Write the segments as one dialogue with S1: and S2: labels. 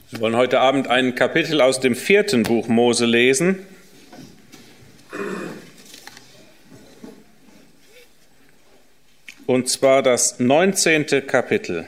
S1: Wir wollen heute Abend ein Kapitel aus dem 4. Buch Mose lesen. Und zwar das 19. Kapitel.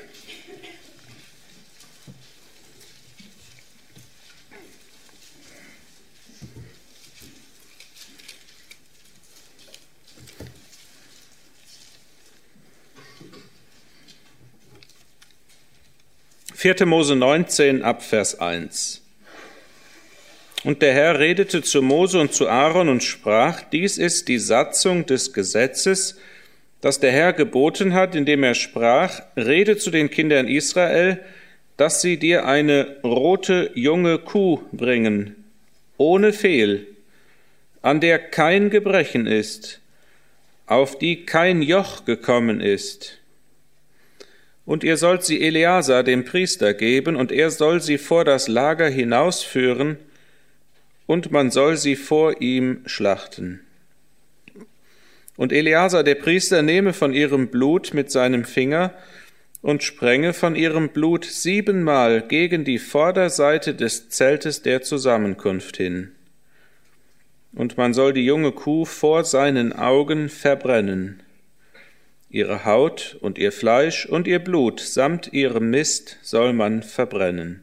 S1: Vierte Mose 19 ab Vers 1. Und der Herr redete zu Mose und zu Aaron und sprach: Dies ist die Satzung des Gesetzes, das der Herr geboten hat, indem er sprach: Rede zu den Kindern Israel, dass sie dir eine rote junge Kuh bringen, ohne Fehl, an der kein Gebrechen ist, auf die kein Joch gekommen ist. Und ihr sollt sie Eleazar, dem Priester, geben, und er soll sie vor das Lager hinausführen, und man soll sie vor ihm schlachten. Und Eleazar, der Priester, nehme von ihrem Blut mit seinem Finger und sprenge von ihrem Blut 7-mal gegen die Vorderseite des Zeltes der Zusammenkunft hin. Und man soll die junge Kuh vor seinen Augen verbrennen. Ihre Haut und ihr Fleisch und ihr Blut samt ihrem Mist soll man verbrennen.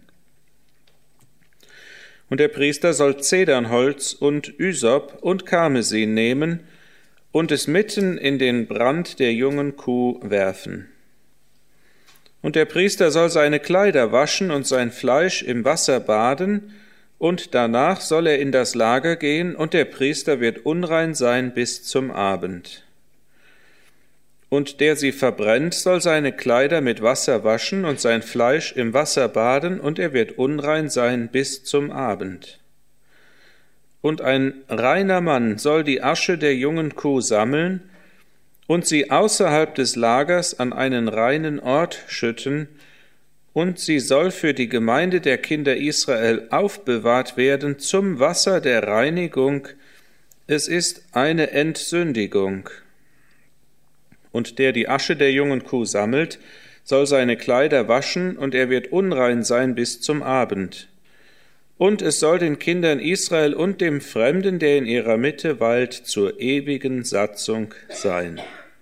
S1: Und der Priester soll Zedernholz und Ysop und Karmesin nehmen und es mitten in den Brand der jungen Kuh werfen. Und der Priester soll seine Kleider waschen und sein Fleisch im Wasser baden, und danach soll er in das Lager gehen, und der Priester wird unrein sein bis zum Abend. Und der sie verbrennt, soll seine Kleider mit Wasser waschen und sein Fleisch im Wasser baden, und er wird unrein sein bis zum Abend. Und ein reiner Mann soll die Asche der jungen Kuh sammeln und sie außerhalb des Lagers an einen reinen Ort schütten, und sie soll für die Gemeinde der Kinder Israel aufbewahrt werden zum Wasser der Reinigung. Es ist eine Entsündigung. Und der die Asche der jungen Kuh sammelt, soll seine Kleider waschen, und er wird unrein sein bis zum Abend. Und es soll den Kindern Israel und dem Fremden, der in ihrer Mitte weilt, zur ewigen Satzung sein.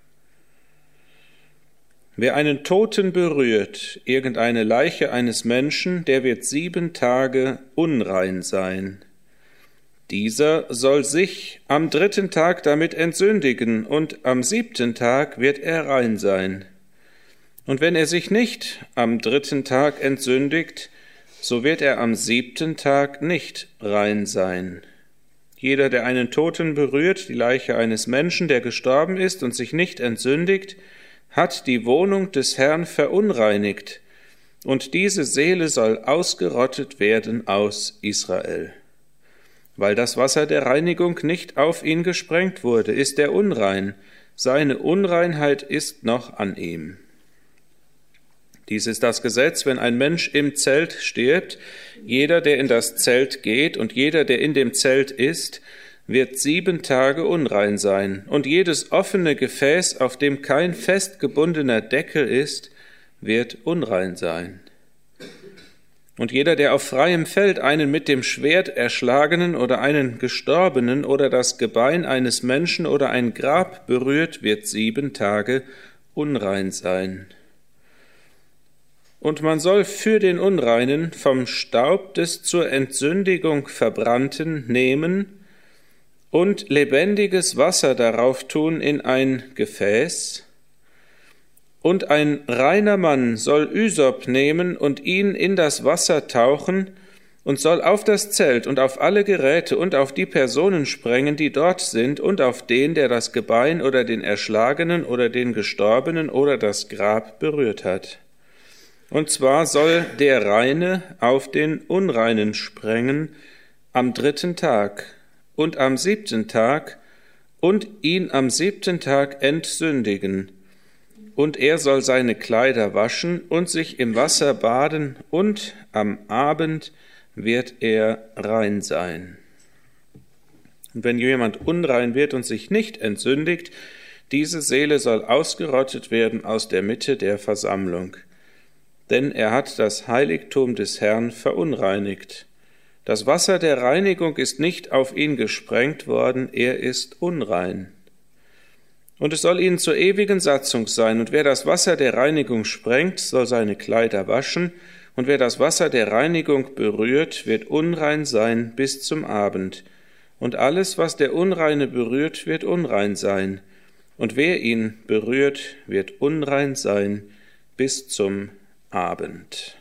S1: Wer einen Toten berührt, irgendeine Leiche eines Menschen, der wird 7 Tage unrein sein. Dieser soll sich am 3. Tag damit entsündigen, und am 7. Tag wird er rein sein. Und wenn er sich nicht am 3. Tag entsündigt, so wird er am 7. Tag nicht rein sein. Jeder, der einen Toten berührt, die Leiche eines Menschen, der gestorben ist und sich nicht entsündigt, hat die Wohnung des Herrn verunreinigt, und diese Seele soll ausgerottet werden aus Israel. Weil das Wasser der Reinigung nicht auf ihn gesprengt wurde, ist er unrein. Seine Unreinheit ist noch an ihm. Dies ist das Gesetz, wenn ein Mensch im Zelt stirbt. Jeder, der in das Zelt geht, und jeder, der in dem Zelt ist, wird 7 Tage unrein sein. Und jedes offene Gefäß, auf dem kein festgebundener Deckel ist, wird unrein sein. Und jeder, der auf freiem Feld einen mit dem Schwert erschlagenen oder einen Gestorbenen oder das Gebein eines Menschen oder ein Grab berührt, wird 7 Tage unrein sein. Und man soll für den Unreinen vom Staub des zur Entsündigung Verbrannten nehmen und lebendiges Wasser darauf tun in ein Gefäß. Und ein reiner Mann soll Ysop nehmen und ihn in das Wasser tauchen und soll auf das Zelt und auf alle Geräte und auf die Personen sprengen, die dort sind, und auf den, der das Gebein oder den Erschlagenen oder den Gestorbenen oder das Grab berührt hat. Und zwar soll der Reine auf den Unreinen sprengen am 3. Tag und am 7. Tag und ihn am 7. Tag entsündigen. Und er soll seine Kleider waschen und sich im Wasser baden, und am Abend wird er rein sein. Und wenn jemand unrein wird und sich nicht entsündigt, diese Seele soll ausgerottet werden aus der Mitte der Versammlung. denn er hat das Heiligtum des Herrn verunreinigt. Das Wasser der Reinigung ist nicht auf ihn gesprengt worden, er ist unrein. Und es soll ihnen zur ewigen Satzung sein, und wer das Wasser der Reinigung sprengt, soll seine Kleider waschen, und wer das Wasser der Reinigung berührt, wird unrein sein bis zum Abend. Und alles, was der Unreine berührt, wird unrein sein. Und wer ihn berührt, wird unrein sein bis zum Abend.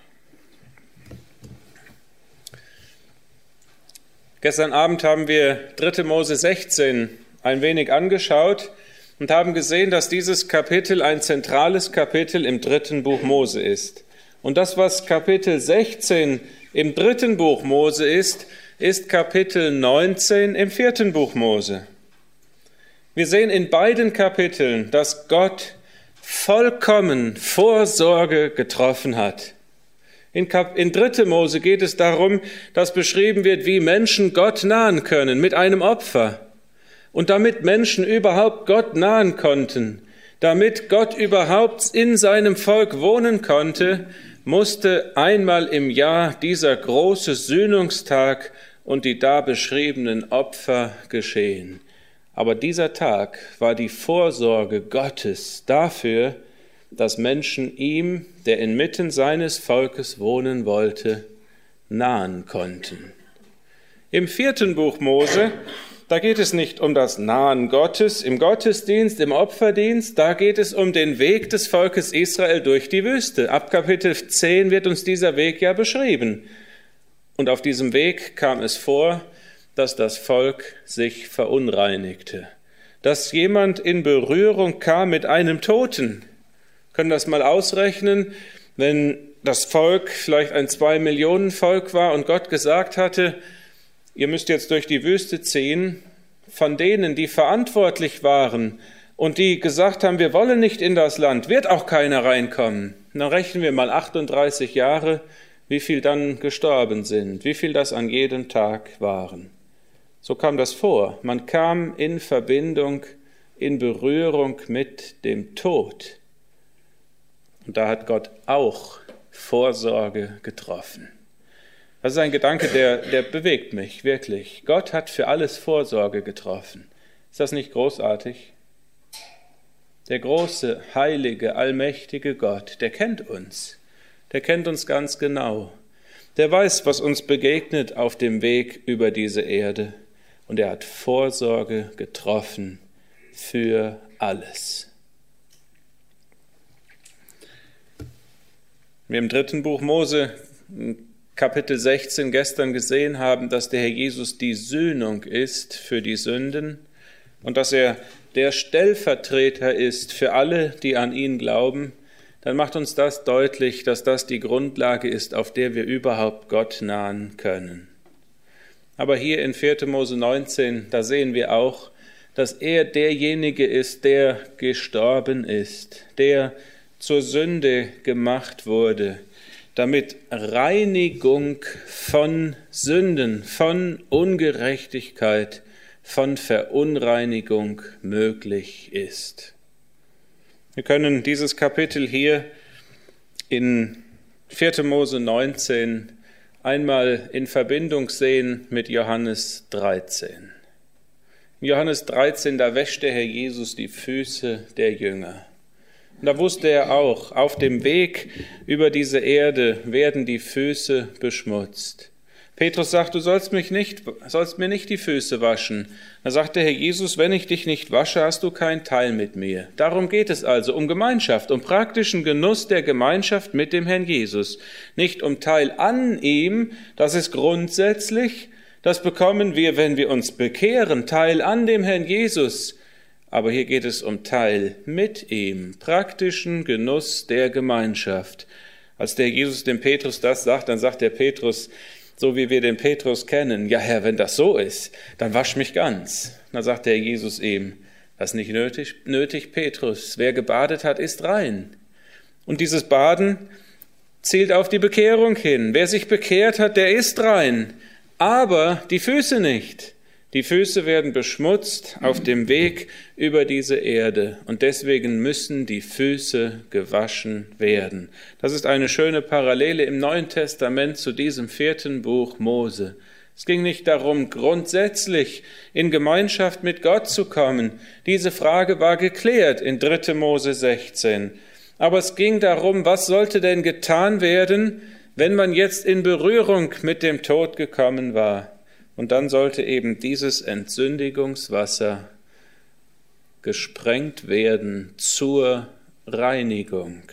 S1: Gestern Abend haben wir 3. Mose 16 ein wenig angeschaut und haben gesehen, dass dieses Kapitel ein zentrales Kapitel im 3. Buch Mose ist. Und das, was Kapitel 16 im 3. Buch Mose ist, ist Kapitel 19 im 4. Buch Mose. Wir sehen in beiden Kapiteln, dass Gott vollkommen Vorsorge getroffen hat. In 3. Mose geht es darum, dass beschrieben wird, wie Menschen Gott nahen können mit einem Opfer. Und damit Menschen überhaupt Gott nahen konnten, damit Gott überhaupt in seinem Volk wohnen konnte, musste einmal im Jahr dieser große Sühnungstag und die da beschriebenen Opfer geschehen. Aber dieser Tag war die Vorsorge Gottes dafür, dass Menschen ihm, der inmitten seines Volkes wohnen wollte, nahen konnten. Im 4. Buch Mose, da geht es nicht um das Nahen Gottes im Gottesdienst, im Opferdienst, da geht es um den Weg des Volkes Israel durch die Wüste. Ab Kapitel 10 wird uns dieser Weg ja beschrieben. Und auf diesem Weg kam es vor, dass das Volk sich verunreinigte, dass jemand in Berührung kam mit einem Toten. Wir können das mal ausrechnen, wenn das Volk vielleicht ein 2-Millionen-Volk war und Gott gesagt hatte, ihr müsst jetzt durch die Wüste ziehen, von denen, die verantwortlich waren und die gesagt haben, wir wollen nicht in das Land, wird auch keiner reinkommen. Dann rechnen wir mal 38 Jahre, wie viel dann gestorben sind, wie viel das an jedem Tag waren. So kam das vor. Man kam in Verbindung, in Berührung mit dem Tod. Und da hat Gott auch Vorsorge getroffen. Das ist ein Gedanke, der bewegt mich wirklich. Gott hat für alles Vorsorge getroffen. Ist das nicht großartig? Der große, heilige, allmächtige Gott, der kennt uns. Der kennt uns ganz genau. Der weiß, was uns begegnet auf dem Weg über diese Erde. Und er hat Vorsorge getroffen für alles. Wir im 3. Buch Mose, Kapitel 16, gestern gesehen haben, dass der Herr Jesus die Sühnung ist für die Sünden und dass er der Stellvertreter ist für alle, die an ihn glauben, dann macht uns das deutlich, dass das die Grundlage ist, auf der wir überhaupt Gott nahen können. Aber hier in 4. Mose 19, da sehen wir auch, dass er derjenige ist, der gestorben ist, der zur Sünde gemacht wurde, damit Reinigung von Sünden, von Ungerechtigkeit, von Verunreinigung möglich ist. Wir können dieses Kapitel hier in 4. Mose 19 einmal in Verbindung sehen mit Johannes 13. In Johannes 13, da wäscht der Herr Jesus die Füße der Jünger. Und da wusste er auch, auf dem Weg über diese Erde werden die Füße beschmutzt. Petrus sagt, du sollst mir nicht die Füße waschen. Da sagt der Herr Jesus, wenn ich dich nicht wasche, hast du keinen Teil mit mir. Darum geht es also, um Gemeinschaft, um praktischen Genuss der Gemeinschaft mit dem Herrn Jesus. Nicht um Teil an ihm, das ist grundsätzlich, das bekommen wir, wenn wir uns bekehren, Teil an dem Herrn Jesus. Aber hier geht es um Teil mit ihm, praktischen Genuss der Gemeinschaft. Als der Jesus dem Petrus das sagt, dann sagt der Petrus, so wie wir den Petrus kennen, ja Herr, wenn das so ist, dann wasch mich ganz. Dann sagt der Jesus ihm, das ist nicht nötig, Petrus, wer gebadet hat, ist rein. Und dieses Baden zielt auf die Bekehrung hin. Wer sich bekehrt hat, der ist rein, aber die Füße nicht. Die Füße werden beschmutzt auf dem Weg über diese Erde und deswegen müssen die Füße gewaschen werden. Das ist eine schöne Parallele im Neuen Testament zu diesem 4. Buch Mose. Es ging nicht darum, grundsätzlich in Gemeinschaft mit Gott zu kommen. Diese Frage war geklärt in 3. Mose 16. Aber es ging darum, was sollte denn getan werden, wenn man jetzt in Berührung mit dem Tod gekommen war. Und dann sollte eben dieses Entsündigungswasser gesprengt werden zur Reinigung.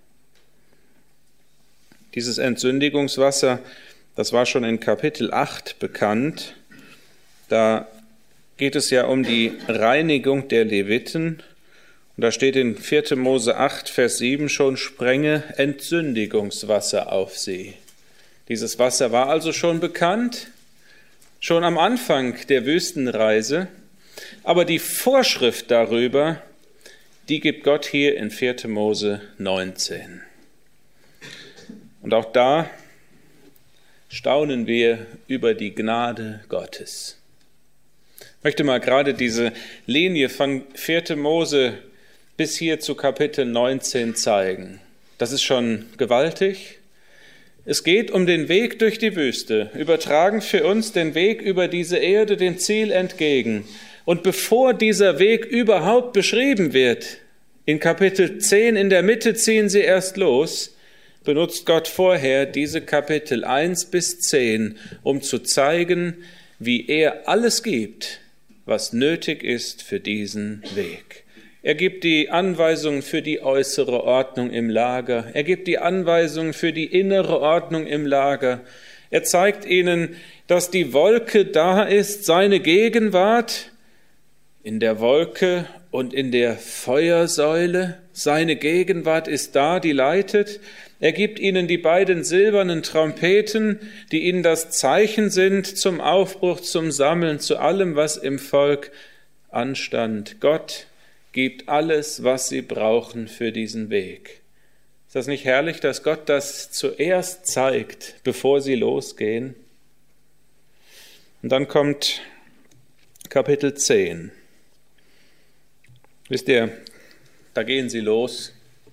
S1: Dieses Entsündigungswasser, das war schon in Kapitel 8 bekannt. Da geht es ja um die Reinigung der Leviten. Und da steht in 4. Mose 8, Vers 7 schon: Sprenge Entsündigungswasser auf sie. Dieses Wasser war also schon bekannt, schon am Anfang der Wüstenreise, aber die Vorschrift darüber, die gibt Gott hier in 4. Mose 19. Und auch da staunen wir über die Gnade Gottes. Ich möchte mal gerade diese Linie von 4. Mose bis hier zu Kapitel 19 zeigen. Das ist schon gewaltig. Es geht um den Weg durch die Wüste, übertragen für uns den Weg über diese Erde dem Ziel entgegen. Und bevor dieser Weg überhaupt beschrieben wird, in Kapitel 10 in der Mitte ziehen sie erst los, benutzt Gott vorher diese Kapitel 1 bis 10, um zu zeigen, wie er alles gibt, was nötig ist für diesen Weg. Er gibt die Anweisungen für die äußere Ordnung im Lager. Er gibt die Anweisungen für die innere Ordnung im Lager. Er zeigt ihnen, dass die Wolke da ist, seine Gegenwart in der Wolke und in der Feuersäule. Seine Gegenwart ist da, die leitet. Er gibt ihnen die beiden silbernen Trompeten, die ihnen das Zeichen sind zum Aufbruch, zum Sammeln, zu allem, was im Volk anstand. Gott gibt alles, was sie brauchen für diesen Weg. Ist das nicht herrlich, dass Gott das zuerst zeigt, bevor sie losgehen? Und dann kommt Kapitel 10. Wisst ihr, da gehen sie los.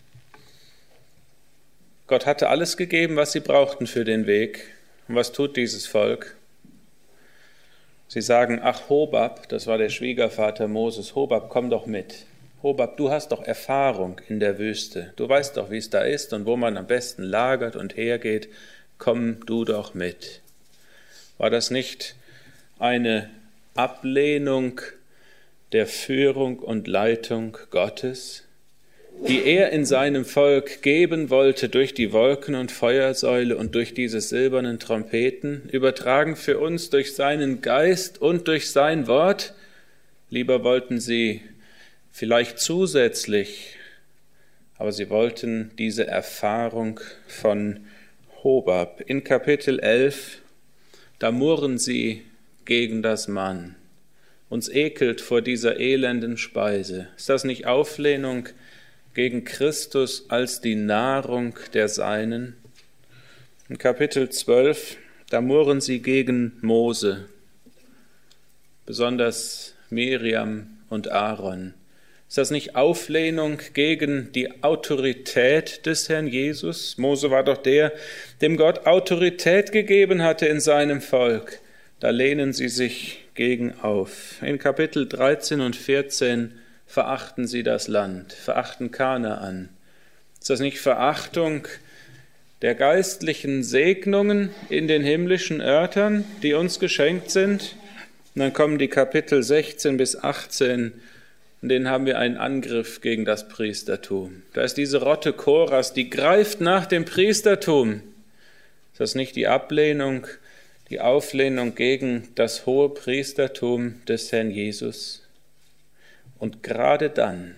S1: Gott hatte alles gegeben, was sie brauchten für den Weg. Und was tut dieses Volk? Sie sagen: Ach, Hobab, das war der Schwiegervater Moses, Hobab, komm doch mit. Hobab, du hast doch Erfahrung in der Wüste. Du weißt doch, wie es da ist und wo man am besten lagert und hergeht. Komm du doch mit. War das nicht eine Ablehnung der Führung und Leitung Gottes, die er in seinem Volk geben wollte durch die Wolken- und Feuersäule und durch diese silbernen Trompeten, übertragen für uns durch seinen Geist und durch sein Wort? Lieber wollten sie vielleicht zusätzlich, aber sie wollten diese Erfahrung von Hobab. In Kapitel 11, da murren sie gegen das Mann. Uns ekelt vor dieser elenden Speise. Ist das nicht Auflehnung gegen Christus als die Nahrung der Seinen? In Kapitel 12, da murren sie gegen Mose, besonders Miriam und Aaron. Ist das nicht Auflehnung gegen die Autorität des Herrn Jesus? Mose war doch der, dem Gott Autorität gegeben hatte in seinem Volk. Da lehnen sie sich gegen auf. In Kapitel 13 und 14 verachten sie das Land, verachten Kanaan. Ist das nicht Verachtung der geistlichen Segnungen in den himmlischen Örtern, die uns geschenkt sind? Und dann kommen die Kapitel 16 bis 18, in denen haben wir einen Angriff gegen das Priestertum. Da ist diese Rotte Koras, die greift nach dem Priestertum. Ist das nicht die Ablehnung, die Auflehnung gegen das hohe Priestertum des Herrn Jesus? Und gerade dann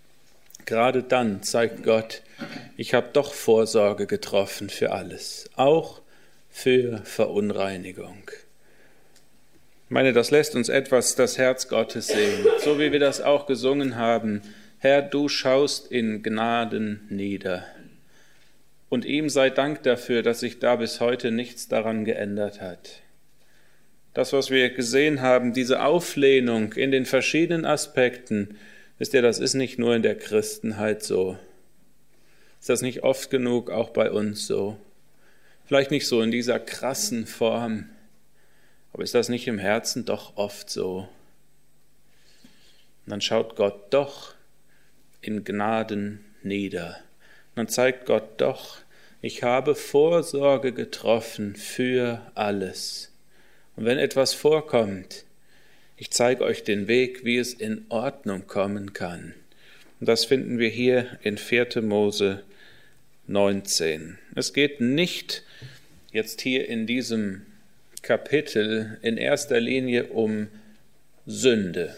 S1: zeigt Gott, ich habe doch Vorsorge getroffen für alles, auch für Verunreinigung. Ich meine, das lässt uns etwas das Herz Gottes sehen, so wie wir das auch gesungen haben. Herr, du schaust in Gnaden nieder. Und ihm sei Dank dafür, dass sich da bis heute nichts daran geändert hat. das, was wir gesehen haben, diese Auflehnung in den verschiedenen Aspekten, wisst ihr, das ist nicht nur in der Christenheit so. Ist das nicht oft genug auch bei uns so? Vielleicht nicht so in dieser krassen Form, aber ist das nicht im Herzen doch oft so? Und dann schaut Gott doch in Gnaden nieder. Und dann zeigt Gott doch, ich habe Vorsorge getroffen für alles. Und wenn etwas vorkommt, ich zeige euch den Weg, wie es in Ordnung kommen kann. Und das finden wir hier in 4. Mose 19. Es geht nicht jetzt hier in diesem Kapitel in erster Linie um Sünde.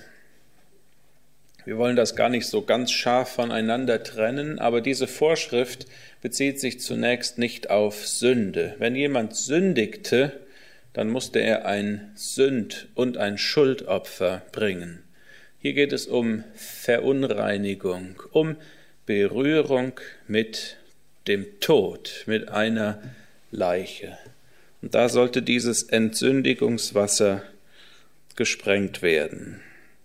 S1: Wir wollen das gar nicht so ganz scharf voneinander trennen, aber diese Vorschrift bezieht sich zunächst nicht auf Sünde. Wenn jemand sündigte, dann musste er ein Sünd- und ein Schuldopfer bringen. Hier geht es um Verunreinigung, um Berührung mit dem Tod, mit einer Leiche. Und da sollte dieses Entsündigungswasser gesprengt werden.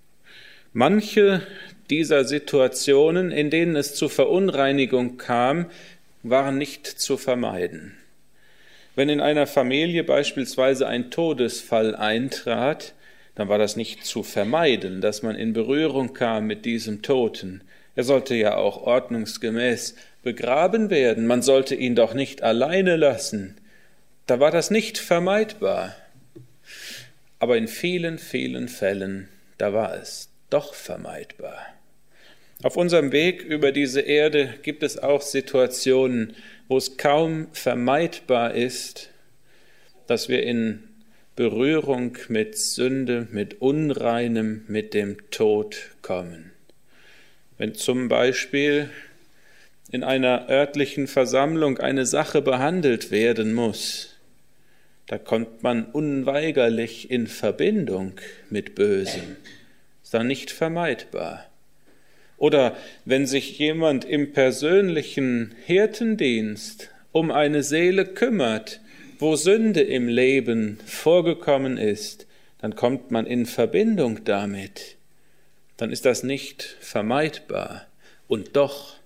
S1: Manche dieser Situationen, in denen es zu Verunreinigung kam, waren nicht zu vermeiden. Wenn in einer Familie beispielsweise ein Todesfall eintrat, dann war das nicht zu vermeiden, dass man in Berührung kam mit diesem Toten. Er sollte ja auch ordnungsgemäß begraben werden. Man sollte ihn doch nicht alleine lassen. Da war das nicht vermeidbar. Aber in vielen, vielen Fällen, da war es doch vermeidbar. Auf unserem Weg über diese Erde gibt es auch Situationen, wo es kaum vermeidbar ist, dass wir in Berührung mit Sünde, mit Unreinem, mit dem Tod kommen. Wenn zum Beispiel in einer örtlichen Versammlung eine Sache behandelt werden muss, da kommt man unweigerlich in Verbindung mit Bösem. Ist dann nicht vermeidbar. Oder wenn sich jemand im persönlichen Hirtendienst um eine Seele kümmert, wo Sünde im Leben vorgekommen ist, dann kommt man in Verbindung damit. Dann ist das nicht vermeidbar. Und doch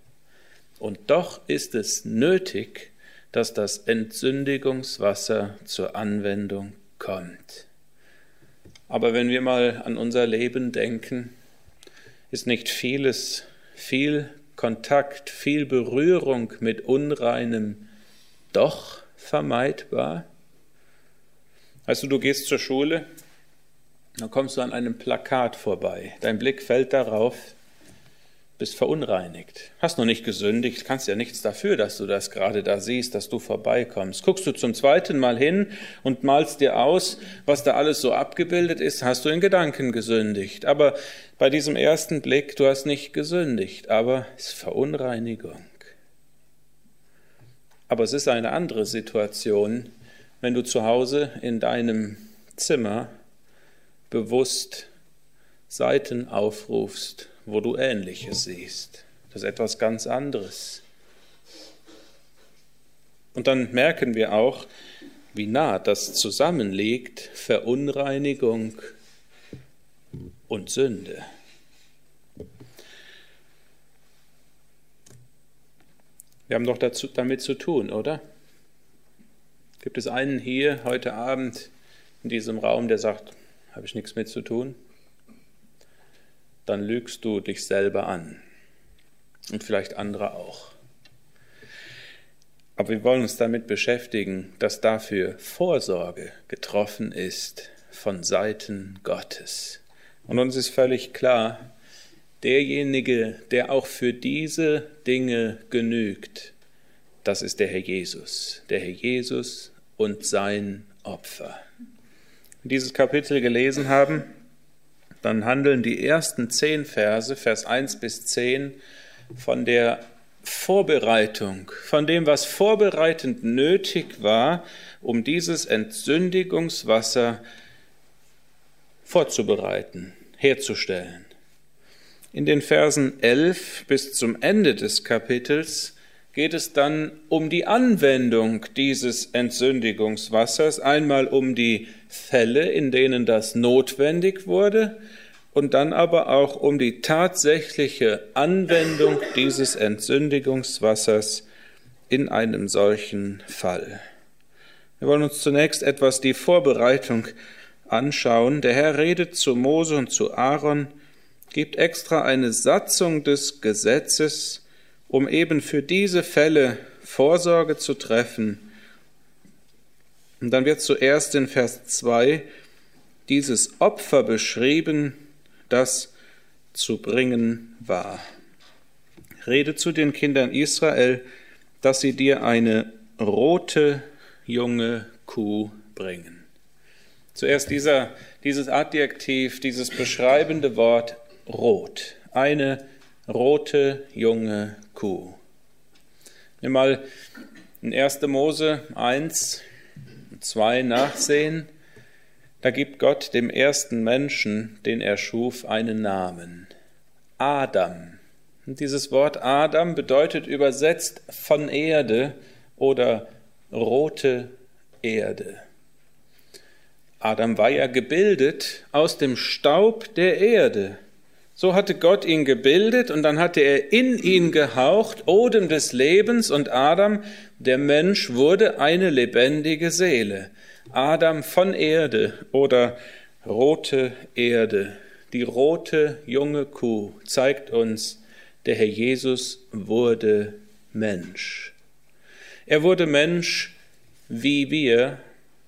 S1: ist es nötig, dass das Entsündigungswasser zur Anwendung kommt. Aber wenn wir mal an unser Leben denken, ist nicht viel Kontakt, viel Berührung mit Unreinem doch vermeidbar? Weißt du, du gehst zur Schule, dann kommst du an einem Plakat vorbei, dein Blick fällt darauf, bist verunreinigt, hast noch nicht gesündigt, kannst ja nichts dafür, dass du das gerade da siehst, dass du vorbeikommst. Guckst du zum zweiten Mal hin und malst dir aus, was da alles so abgebildet ist, hast du in Gedanken gesündigt. Aber bei diesem ersten Blick, du hast nicht gesündigt, aber es ist Verunreinigung. Aber es ist eine andere Situation, wenn du zu Hause in deinem Zimmer bewusst Seiten aufrufst, wo du Ähnliches siehst. Das ist etwas ganz anderes. Und dann merken wir auch, wie nah das zusammenliegt, Verunreinigung und Sünde. Wir haben doch damit zu tun, oder? Gibt es einen hier heute Abend in diesem Raum, der sagt, habe ich nichts mit zu tun? Dann lügst du dich selber an und vielleicht andere auch. Aber wir wollen uns damit beschäftigen, dass dafür Vorsorge getroffen ist von Seiten Gottes. Und uns ist völlig klar, derjenige, der auch für diese Dinge genügt, das ist der Herr Jesus und sein Opfer. Wenn wir dieses Kapitel gelesen haben, dann handeln die ersten 10 Verse, Vers 1 bis 10, von der Vorbereitung, von dem, was vorbereitend nötig war, um dieses Entsündigungswasser vorzubereiten, herzustellen. In den Versen 11 bis zum Ende des Kapitels geht es dann um die Anwendung dieses Entsündigungswassers, einmal um die Fälle, in denen das notwendig wurde, und dann aber auch um die tatsächliche Anwendung dieses Entsündigungswassers in einem solchen Fall. Wir wollen uns zunächst etwas die Vorbereitung anschauen. Der Herr redet zu Mose und zu Aaron, gibt extra eine Satzung des Gesetzes, um eben für diese Fälle Vorsorge zu treffen. Und dann wird zuerst in Vers 2 dieses Opfer beschrieben, das zu bringen war. Rede zu den Kindern Israel, dass sie dir eine rote junge Kuh bringen. Zuerst dieses Adjektiv, dieses beschreibende Wort rot. Eine rote junge Kuh. Wenn wir mal in 1. Mose 1 und 2 nachsehen, da gibt Gott dem ersten Menschen, den er schuf, einen Namen. Adam. Und dieses Wort Adam bedeutet übersetzt von Erde oder rote Erde. Adam war ja gebildet aus dem Staub der Erde. So hatte Gott ihn gebildet und dann hatte er in ihn gehaucht, Odem des Lebens, und Adam, der Mensch, wurde eine lebendige Seele. Adam von Erde oder rote Erde. Die rote junge Kuh zeigt uns, der Herr Jesus wurde Mensch. Er wurde Mensch wie wir,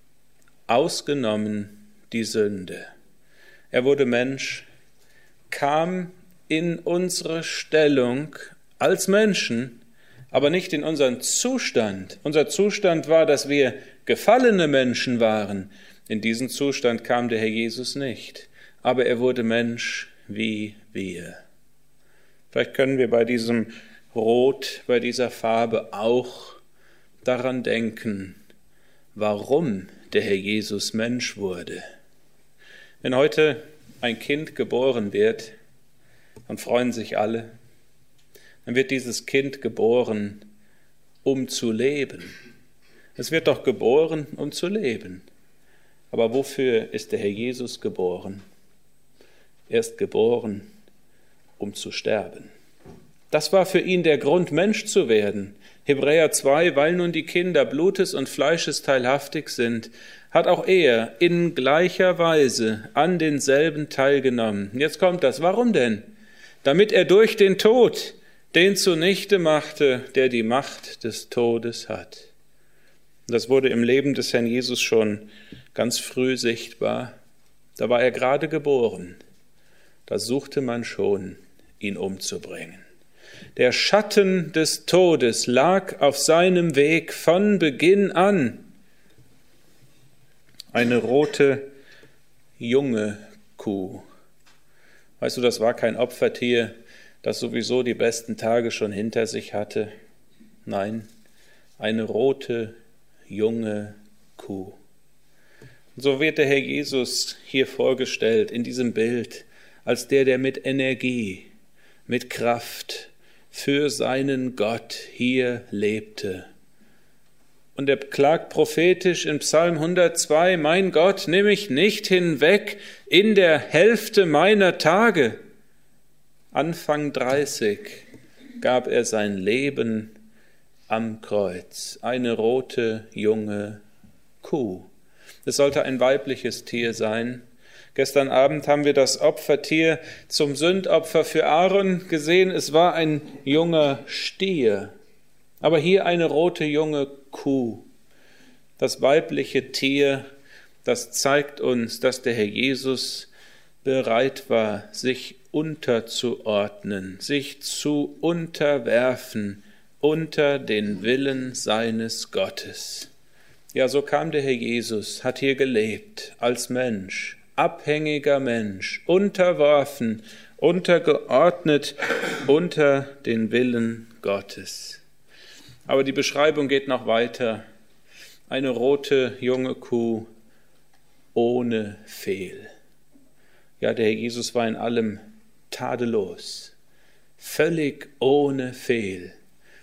S1: ausgenommen die Sünde. Er wurde Mensch, kam in unsere Stellung als Menschen, aber nicht in unseren Zustand. Unser Zustand war, dass wir gefallene Menschen waren. In diesen Zustand kam der Herr Jesus nicht, aber er wurde Mensch wie wir. Vielleicht können wir bei diesem Rot, bei dieser Farbe auch daran denken, warum der Herr Jesus Mensch wurde. Wenn heute ein Kind geboren wird, dann freuen sich alle. Dann wird dieses Kind geboren, um zu leben. Es wird doch geboren, um zu leben. Aber wofür ist der Herr Jesus geboren? Er ist geboren, um zu sterben. Das war für ihn der Grund, Mensch zu werden. Hebräer 2, weil nun die Kinder Blutes und Fleisches teilhaftig sind, hat auch er in gleicher Weise an denselben teilgenommen. Jetzt kommt das. Warum denn? Damit er durch den Tod den zunichte machte, der die Macht des Todes hat. Das wurde im Leben des Herrn Jesus schon ganz früh sichtbar. Da war er gerade geboren. Da suchte man schon, ihn umzubringen. Der Schatten des Todes lag auf seinem Weg von Beginn an. Eine rote, junge Kuh. Weißt du, das war kein Opfertier, das sowieso die besten Tage schon hinter sich hatte. Nein, eine rote, junge Kuh. Und so wird der Herr Jesus hier vorgestellt in diesem Bild als der mit Energie, mit Kraft für seinen Gott hier lebte. Und er klagt prophetisch in Psalm 102, mein Gott, nimm mich nicht hinweg in der Hälfte meiner Tage. Anfang 30 gab er sein Leben am Kreuz, eine rote, junge Kuh. Es sollte ein weibliches Tier sein. Gestern Abend haben wir das Opfertier zum Sündopfer für Aaron gesehen. Es war ein junger Stier, aber hier eine rote, junge Kuh. Das weibliche Tier, das zeigt uns, dass der Herr Jesus bereit war, sich unterzuordnen, sich zu unterwerfen unter den Willen seines Gottes. Ja, so kam der Herr Jesus, hat hier gelebt als Mensch, abhängiger Mensch, unterworfen, untergeordnet unter den Willen Gottes. Aber die Beschreibung geht noch weiter. Eine rote junge Kuh ohne Fehl. Ja, der Herr Jesus war in allem tadellos, völlig ohne Fehl.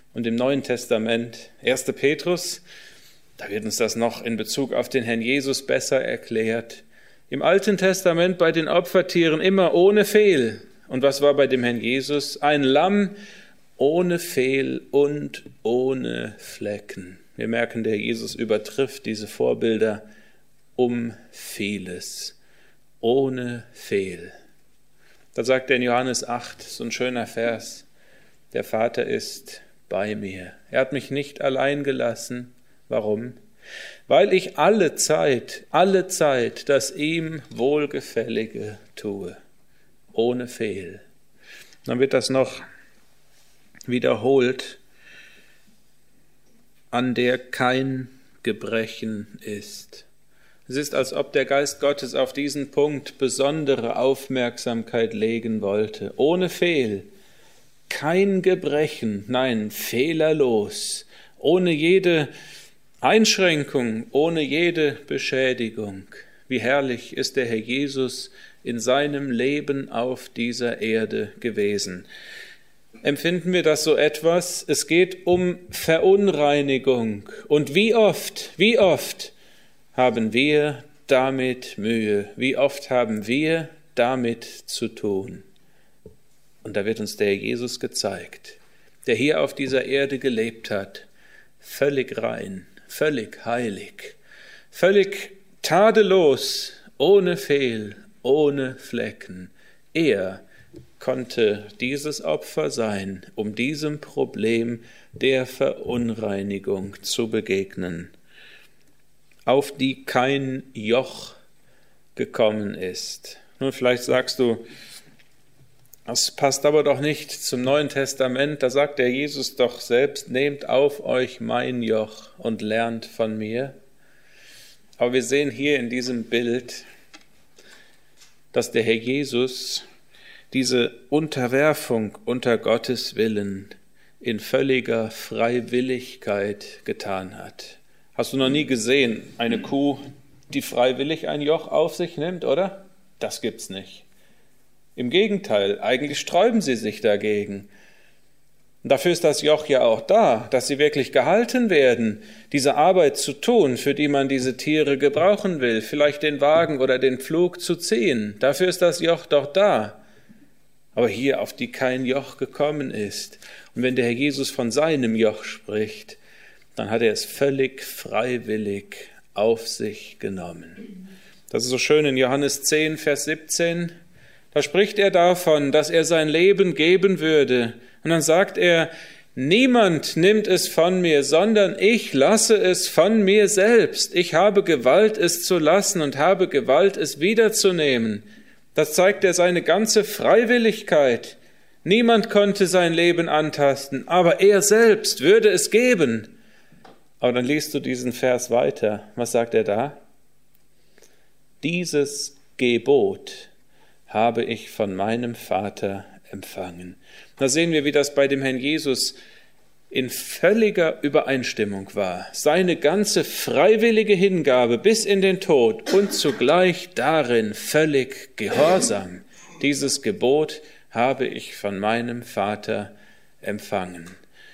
S1: Und im Neuen Testament, 1. Petrus, da wird uns das noch in Bezug auf den Herrn Jesus besser erklärt. Im Alten Testament bei den Opfertieren immer ohne Fehl. Und was war bei dem Herrn Jesus? Ein Lamm ohne Fehl und ohne Flecken. Wir merken, der Jesus übertrifft diese Vorbilder um vieles. Ohne Fehl. Da sagt er in Johannes 8, so ein schöner Vers, der Vater ist bei mir. Er hat mich nicht allein gelassen. Warum? Weil ich alle Zeit das ihm Wohlgefällige tue. Ohne Fehl. Dann wird das noch wiederholt, an der kein Gebrechen ist. Es ist, als ob der Geist Gottes auf diesen Punkt besondere Aufmerksamkeit legen wollte. Ohne Fehl, kein Gebrechen, nein, fehlerlos, ohne jede Einschränkung, ohne jede Beschädigung. Wie herrlich ist der Herr Jesus in seinem Leben auf dieser Erde gewesen. Empfinden wir das so etwas? Es geht um Verunreinigung. Und wie oft haben wir damit Mühe? Wie oft haben wir damit zu tun? Und da wird uns der Herr Jesus gezeigt, der hier auf dieser Erde gelebt hat, völlig rein, völlig heilig, völlig tadellos, ohne Fehl, ohne Flecken. Er konnte dieses Opfer sein, um diesem Problem der Verunreinigung zu begegnen, auf die kein Joch gekommen ist. Nun, vielleicht sagst du, das passt aber doch nicht zum Neuen Testament. Da sagt der Jesus doch selbst, nehmt auf euch mein Joch und lernt von mir. Aber wir sehen hier in diesem Bild, dass der Herr Jesus diese Unterwerfung unter Gottes Willen in völliger Freiwilligkeit getan hat. Hast du noch nie gesehen, eine Kuh, die freiwillig ein Joch auf sich nimmt, oder? Das gibt's nicht. Im Gegenteil, eigentlich sträuben sie sich dagegen. Und dafür ist das Joch ja auch da, dass sie wirklich gehalten werden, diese Arbeit zu tun, für die man diese Tiere gebrauchen will, vielleicht den Wagen oder den Pflug zu ziehen. Dafür ist das Joch doch da. Aber hier, auf die kein Joch gekommen ist. Und wenn der Herr Jesus von seinem Joch spricht, dann hat er es völlig freiwillig auf sich genommen. Das ist so schön in Johannes 10, Vers 17. Da spricht er davon, dass er sein Leben geben würde. Und dann sagt er, niemand nimmt es von mir, sondern ich lasse es von mir selbst. Ich habe Gewalt, es zu lassen und habe Gewalt, es wiederzunehmen. Das zeigt er seine ganze Freiwilligkeit. Niemand konnte sein Leben antasten, aber er selbst würde es geben. Aber dann liest du diesen Vers weiter. Was sagt er da? Dieses Gebot habe ich von meinem Vater empfangen. Da sehen wir, wie das bei dem Herrn Jesus in völliger Übereinstimmung war. Seine ganze freiwillige Hingabe bis in den Tod und zugleich darin völlig Gehorsam. Dieses Gebot habe ich von meinem Vater empfangen.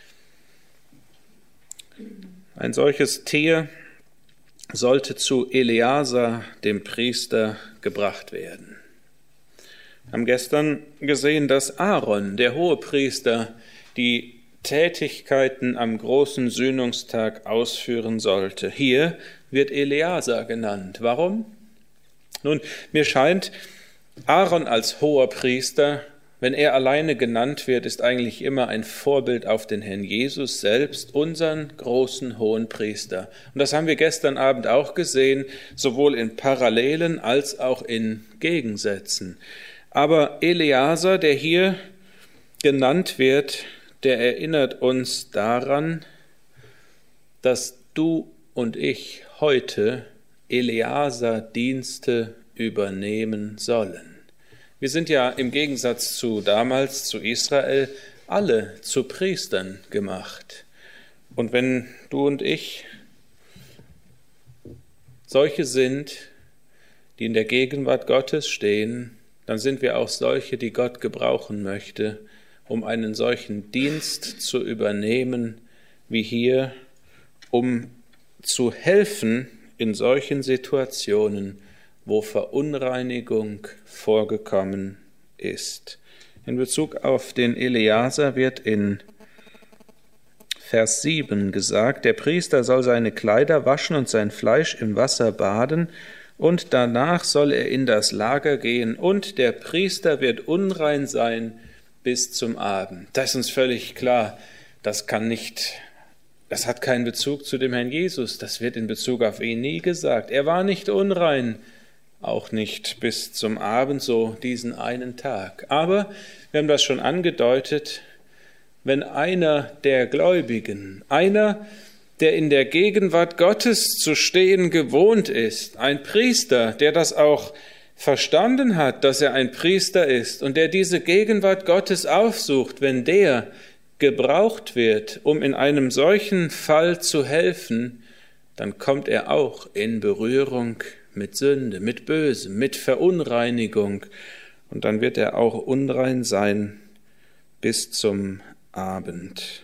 S1: Ein solches Tier sollte zu Eleazar, dem Priester, gebracht werden. Wir haben gestern gesehen, dass Aaron, der Hohepriester, die Tätigkeiten am großen Sühnungstag ausführen sollte. Hier wird Eleazar genannt. Warum? Nun, mir scheint, Aaron als Hohepriester, wenn er alleine genannt wird, ist eigentlich immer ein Vorbild auf den Herrn Jesus selbst, unseren großen Hohenpriester. Und das haben wir gestern Abend auch gesehen, sowohl in Parallelen als auch in Gegensätzen. Aber Eleazar, der hier genannt wird, der erinnert uns daran, dass du und ich heute Eleazar-Dienste übernehmen sollen. Wir sind ja im Gegensatz zu damals, zu Israel, alle zu Priestern gemacht. Und wenn du und ich solche sind, die in der Gegenwart Gottes stehen, dann sind wir auch solche, die Gott gebrauchen möchte, um einen solchen Dienst zu übernehmen wie hier, um zu helfen in solchen Situationen, wo Verunreinigung vorgekommen ist. In Bezug auf den Eleazar wird in Vers 7 gesagt, der Priester soll seine Kleider waschen und sein Fleisch im Wasser baden, und danach soll er in das Lager gehen, und der Priester wird unrein sein bis zum Abend. Das ist uns völlig klar, das hat keinen Bezug zu dem Herrn Jesus, das wird in Bezug auf ihn nie gesagt. Er war nicht unrein, auch nicht bis zum Abend, so diesen einen Tag. Aber, wir haben das schon angedeutet, wenn einer der Gläubigen, einer, der in der Gegenwart Gottes zu stehen gewohnt ist, ein Priester, der das auch verstanden hat, dass er ein Priester ist und der diese Gegenwart Gottes aufsucht, wenn der gebraucht wird, um in einem solchen Fall zu helfen, dann kommt er auch in Berührung mit Sünde, mit Bösem, mit Verunreinigung, und dann wird er auch unrein sein bis zum Abend.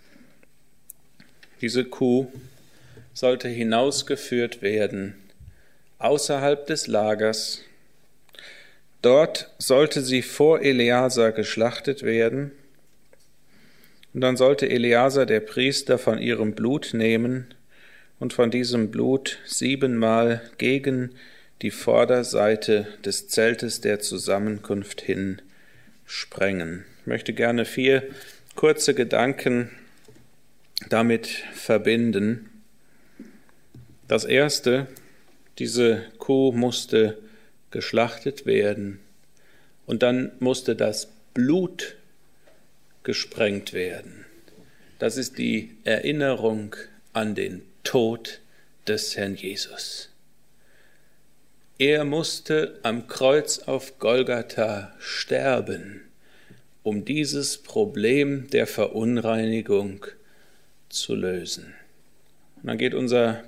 S1: Diese Kuh sollte hinausgeführt werden, außerhalb des Lagers. Dort sollte sie vor Eleazar geschlachtet werden, und dann sollte Eleazar, der Priester, von ihrem Blut nehmen und von diesem Blut 7-mal gegen die Vorderseite des Zeltes der Zusammenkunft hin sprengen. Ich möchte gerne 4 kurze Gedanken damit verbinden. Das erste, diese Kuh musste geschlachtet werden und dann musste das Blut gesprengt werden. Das ist die Erinnerung an den Tod des Herrn Jesus. Er musste am Kreuz auf Golgatha sterben, um dieses Problem der Verunreinigung zu lösen. Und dann gehen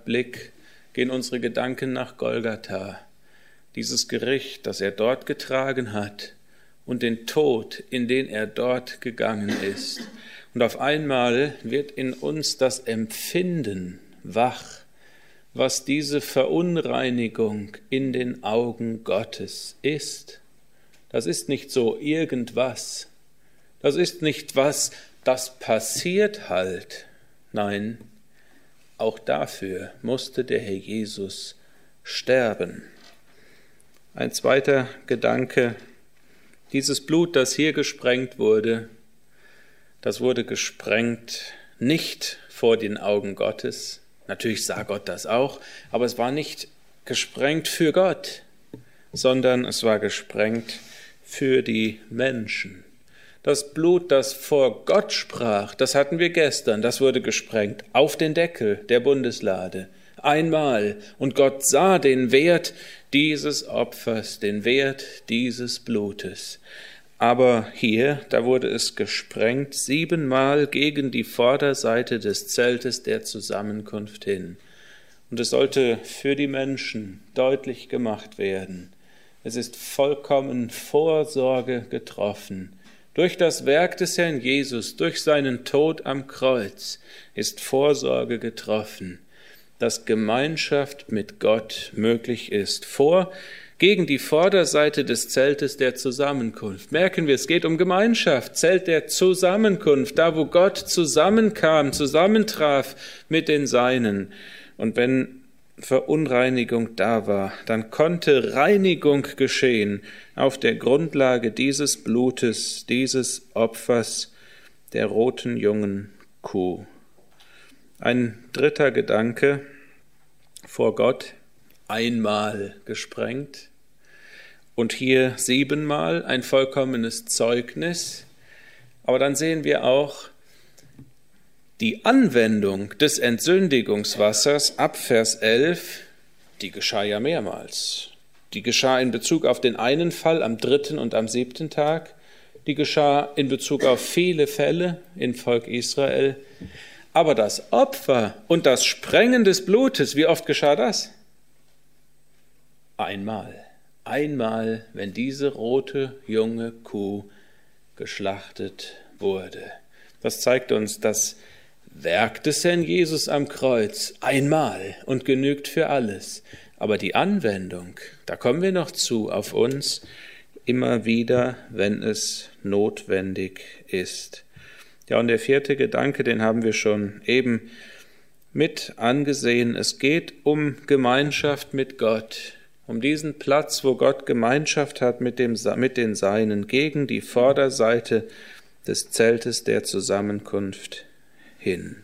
S1: unsere Gedanken nach Golgatha, dieses Gericht, das er dort getragen hat und den Tod, in den er dort gegangen ist. Und auf einmal wird in uns das Empfinden wach, was diese Verunreinigung in den Augen Gottes ist. Das ist nicht so irgendwas. Das ist nicht was, das passiert halt. Nein, auch dafür musste der Herr Jesus sterben. Ein zweiter Gedanke, dieses Blut, das hier gesprengt wurde, das wurde gesprengt nicht vor den Augen Gottes. Natürlich sah Gott das auch, aber es war nicht gesprengt für Gott, sondern es war gesprengt für die Menschen. Das Blut, das vor Gott sprach, das hatten wir gestern, das wurde gesprengt auf den Deckel der Bundeslade. Einmal. Und Gott sah den Wert dieses Opfers, den Wert dieses Blutes. Aber hier, da wurde es gesprengt 7-mal gegen die Vorderseite des Zeltes der Zusammenkunft hin. Und es sollte für die Menschen deutlich gemacht werden. Es ist vollkommen Vorsorge getroffen. Durch das Werk des Herrn Jesus, durch seinen Tod am Kreuz, ist Vorsorge getroffen, dass Gemeinschaft mit Gott möglich ist. Gegen die Vorderseite des Zeltes der Zusammenkunft. Merken wir, es geht um Gemeinschaft, Zelt der Zusammenkunft, da wo Gott zusammentraf mit den Seinen. Und wenn Verunreinigung da war, dann konnte Reinigung geschehen auf der Grundlage dieses Blutes, dieses Opfers der roten jungen Kuh. Ein dritter Gedanke, vor Gott einmal gesprengt und hier 7-mal ein vollkommenes Zeugnis. Aber dann sehen wir auch die Anwendung des Entsündigungswassers ab Vers 11, die geschah ja mehrmals. Die geschah in Bezug auf den einen Fall am 3. und am 7. Tag, die geschah in Bezug auf viele Fälle im Volk Israel. Aber das Opfer und das Sprengen des Blutes, wie oft geschah das? Einmal, wenn diese rote junge Kuh geschlachtet wurde. Das zeigt uns das Werk des Herrn Jesus am Kreuz einmal und genügt für alles. Aber die Anwendung, da kommen wir noch zu, auf uns immer wieder, wenn es notwendig ist. Ja, und der vierte Gedanke, den haben wir schon eben mit angesehen. Es geht um Gemeinschaft mit Gott, um diesen Platz, wo Gott Gemeinschaft hat mit den Seinen, gegen die Vorderseite des Zeltes der Zusammenkunft hin.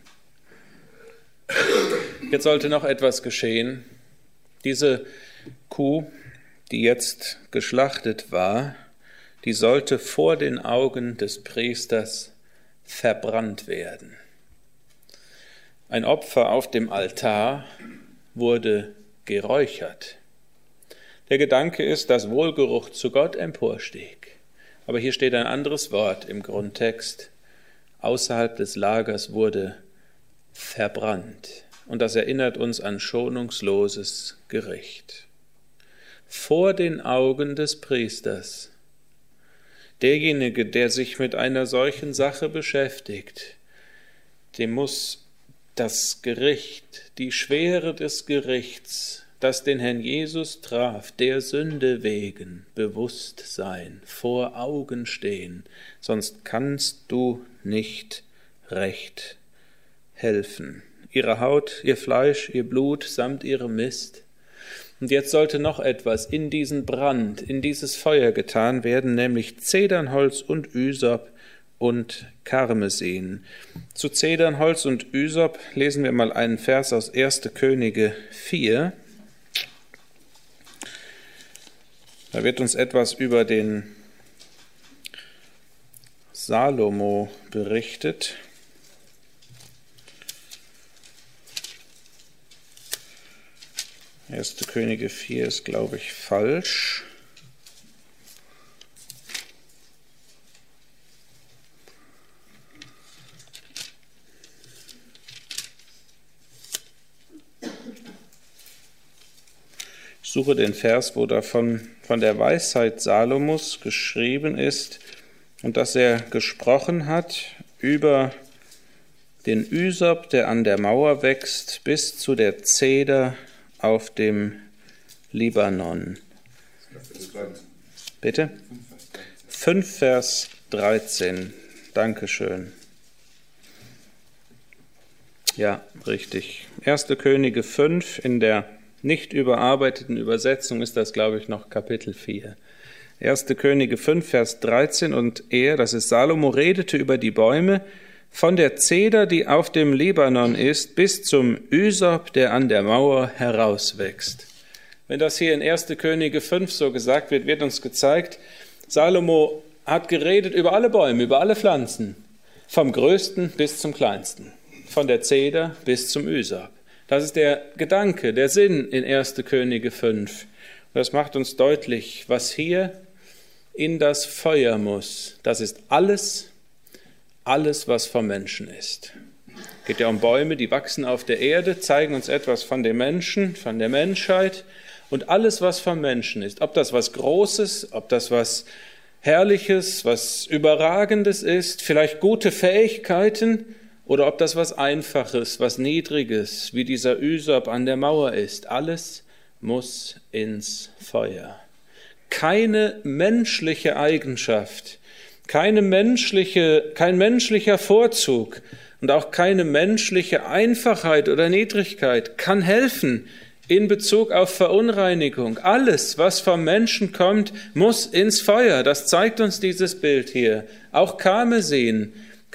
S1: Jetzt sollte noch etwas geschehen. Diese Kuh, die jetzt geschlachtet war, die sollte vor den Augen des Priesters verbrannt werden. Ein Opfer auf dem Altar wurde geräuchert. Der Gedanke ist, dass Wohlgeruch zu Gott emporstieg. Aber hier steht ein anderes Wort im Grundtext. Außerhalb des Lagers wurde verbrannt. Und das erinnert uns an schonungsloses Gericht. Vor den Augen des Priesters. Derjenige, der sich mit einer solchen Sache beschäftigt, dem muss das Gericht, die Schwere des Gerichts, das den Herrn Jesus traf, der Sünde wegen bewusst sein, vor Augen stehen, sonst kannst du nicht recht helfen. Ihre Haut, ihr Fleisch, ihr Blut samt ihrem Mist. Und jetzt sollte noch etwas in diesen Brand, in dieses Feuer getan werden, nämlich Zedernholz und Ysop und Karmesin. Zu Zedernholz und Ysop lesen wir mal einen Vers aus 1. Könige 4. Da wird uns etwas über den Salomo berichtet. 1. Könige 4 ist, glaube ich, falsch. Ich suche den Vers, wo davon von der Weisheit Salomos geschrieben ist und dass er gesprochen hat über den Ysop, der an der Mauer wächst, bis zu der Zeder auf dem Libanon. Bitte? 5 Vers 13. Dankeschön. Ja, richtig. 1. Könige 5, in der nicht überarbeiteten Übersetzung ist das, glaube ich, noch Kapitel 4. 1. Könige 5, Vers 13, und er, das ist Salomo, redete über die Bäume, von der Zeder, die auf dem Libanon ist, bis zum Ysop, der an der Mauer herauswächst. Wenn das hier in 1. Könige 5 so gesagt wird, wird uns gezeigt, Salomo hat geredet über alle Bäume, über alle Pflanzen, vom größten bis zum kleinsten, von der Zeder bis zum Ysop. Das ist der Gedanke, der Sinn in 1. Könige 5. Und das macht uns deutlich, was hier in das Feuer muss. Das ist alles, was vom Menschen ist. Es geht ja um Bäume, die wachsen auf der Erde, zeigen uns etwas von dem Menschen, von der Menschheit. Und alles, was vom Menschen ist, ob das was Großes, ob das was Herrliches, was Überragendes ist, vielleicht gute Fähigkeiten, oder ob das was Einfaches, was Niedriges, wie dieser Ysop an der Mauer ist, alles muss ins Feuer. Keine menschliche Eigenschaft, kein menschlicher Vorzug und auch keine menschliche Einfachheit oder Niedrigkeit kann helfen in Bezug auf Verunreinigung. Alles, was vom Menschen kommt, muss ins Feuer. Das zeigt uns dieses Bild hier. Auch Karmesin,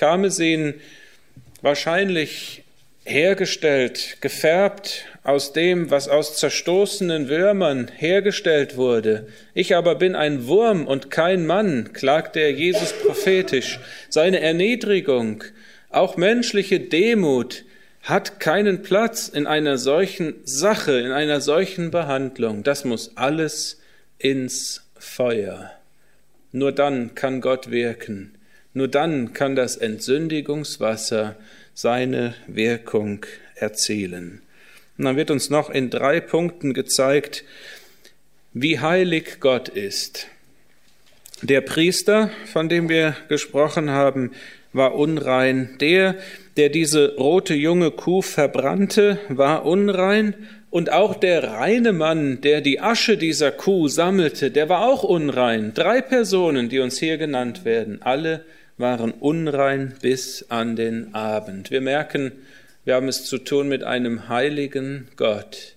S1: wahrscheinlich hergestellt, gefärbt aus dem, was aus zerstoßenen Würmern hergestellt wurde. Ich aber bin ein Wurm und kein Mann, klagte er Jesus prophetisch. Seine Erniedrigung, auch menschliche Demut, hat keinen Platz in einer solchen Sache, in einer solchen Behandlung. Das muss alles ins Feuer. Nur dann kann Gott wirken. Nur dann kann das Entsündigungswasser seine Wirkung erzielen. Und dann wird uns noch in 3 Punkten gezeigt, wie heilig Gott ist. Der Priester, von dem wir gesprochen haben, war unrein. Der diese rote junge Kuh verbrannte, war unrein. Und auch der reine Mann, der die Asche dieser Kuh sammelte, der war auch unrein. 3 Personen, die uns hier genannt werden, alle waren unrein bis an den Abend. Wir merken, wir haben es zu tun mit einem heiligen Gott.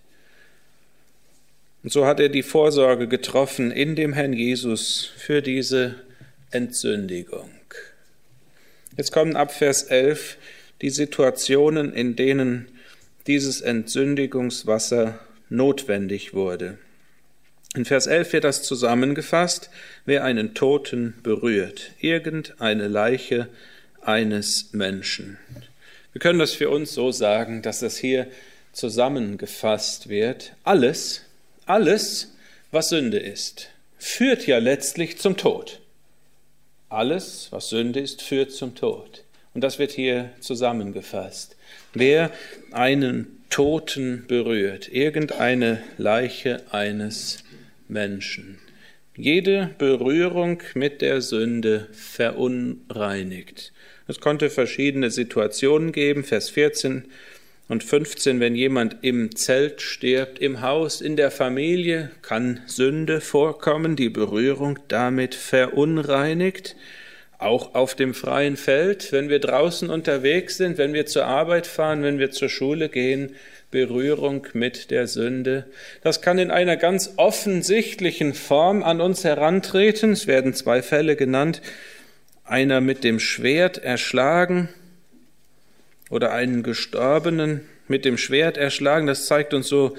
S1: Und so hat er die Vorsorge getroffen in dem Herrn Jesus für diese Entsündigung. Jetzt kommen ab Vers 11 die Situationen, in denen dieses Entsündigungswasser notwendig wurde. In Vers 11 wird das zusammengefasst: Wer einen Toten berührt, irgendeine Leiche eines Menschen. Wir können das für uns so sagen, dass das hier zusammengefasst wird. Alles, was Sünde ist, führt ja letztlich zum Tod. Alles, was Sünde ist, führt zum Tod. Und das wird hier zusammengefasst. Wer einen Toten berührt, irgendeine Leiche eines Menschen. Jede Berührung mit der Sünde verunreinigt. Es konnte verschiedene Situationen geben, Vers 14 und 15, wenn jemand im Zelt stirbt, im Haus, in der Familie, kann Sünde vorkommen, die Berührung damit verunreinigt. Auch auf dem freien Feld, wenn wir draußen unterwegs sind, wenn wir zur Arbeit fahren, wenn wir zur Schule gehen, Berührung mit der Sünde. Das kann in einer ganz offensichtlichen Form an uns herantreten. Es werden 2 Fälle genannt. Einer mit dem Schwert erschlagen oder einen Gestorbenen mit dem Schwert erschlagen. Das zeigt uns so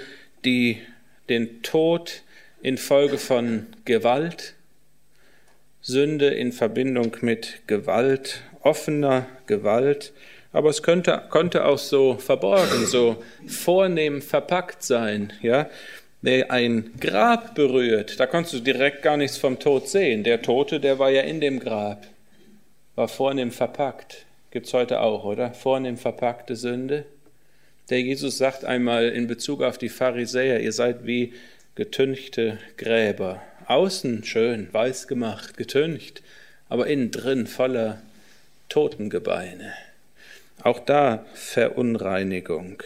S1: den Tod infolge von Gewalt. Sünde in Verbindung mit Gewalt, offener Gewalt. Aber es konnte auch so verborgen, so vornehm verpackt sein. Ja? Wer ein Grab berührt, da konntest du direkt gar nichts vom Tod sehen. Der Tote, der war ja in dem Grab, war vornehm verpackt. Gibt's heute auch, oder? Vornehm verpackte Sünde. Der Jesus sagt einmal in Bezug auf die Pharisäer, ihr seid wie getünchte Gräber. Außen schön, weiß gemacht, getüncht, aber innen drin voller Totengebeine. Auch da Verunreinigung.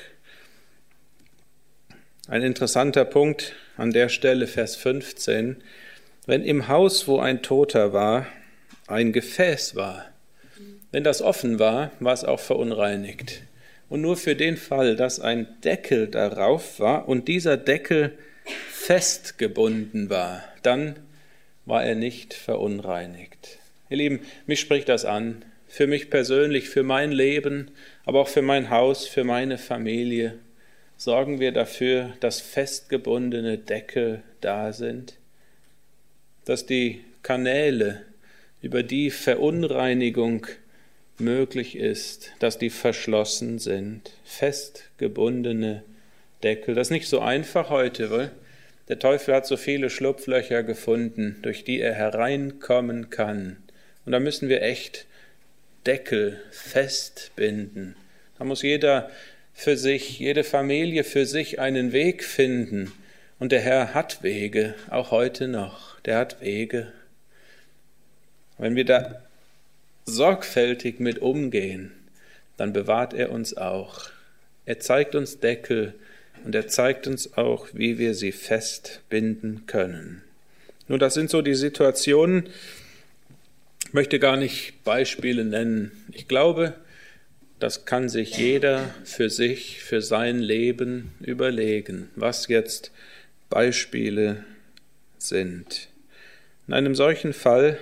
S1: Ein interessanter Punkt an der Stelle, Vers 15. Wenn im Haus, wo ein Toter war, ein Gefäß war, wenn das offen war, war es auch verunreinigt. Und nur für den Fall, dass ein Deckel darauf war und dieser Deckel festgebunden war, dann war er nicht verunreinigt. Ihr Lieben, mich spricht das an, für mich persönlich, für mein Leben, aber auch für mein Haus, für meine Familie. Sorgen wir dafür, dass festgebundene Deckel da sind, dass die Kanäle, über die Verunreinigung möglich ist, dass die verschlossen sind. Festgebundene Deckel. Das ist nicht so einfach heute, weil der Teufel hat so viele Schlupflöcher gefunden, durch die er hereinkommen kann. Und da müssen wir echt Deckel festbinden. Da muss jeder für sich, jede Familie für sich einen Weg finden. Und der Herr hat Wege, auch heute noch. Der hat Wege. Wenn wir da sorgfältig mit umgehen, dann bewahrt er uns auch. Er zeigt uns Deckel und er zeigt uns auch, wie wir sie festbinden können. Nun, das sind so die Situationen. Ich möchte gar nicht Beispiele nennen. Ich glaube, das kann sich jeder für sich, für sein Leben überlegen, was jetzt Beispiele sind. In einem solchen Fall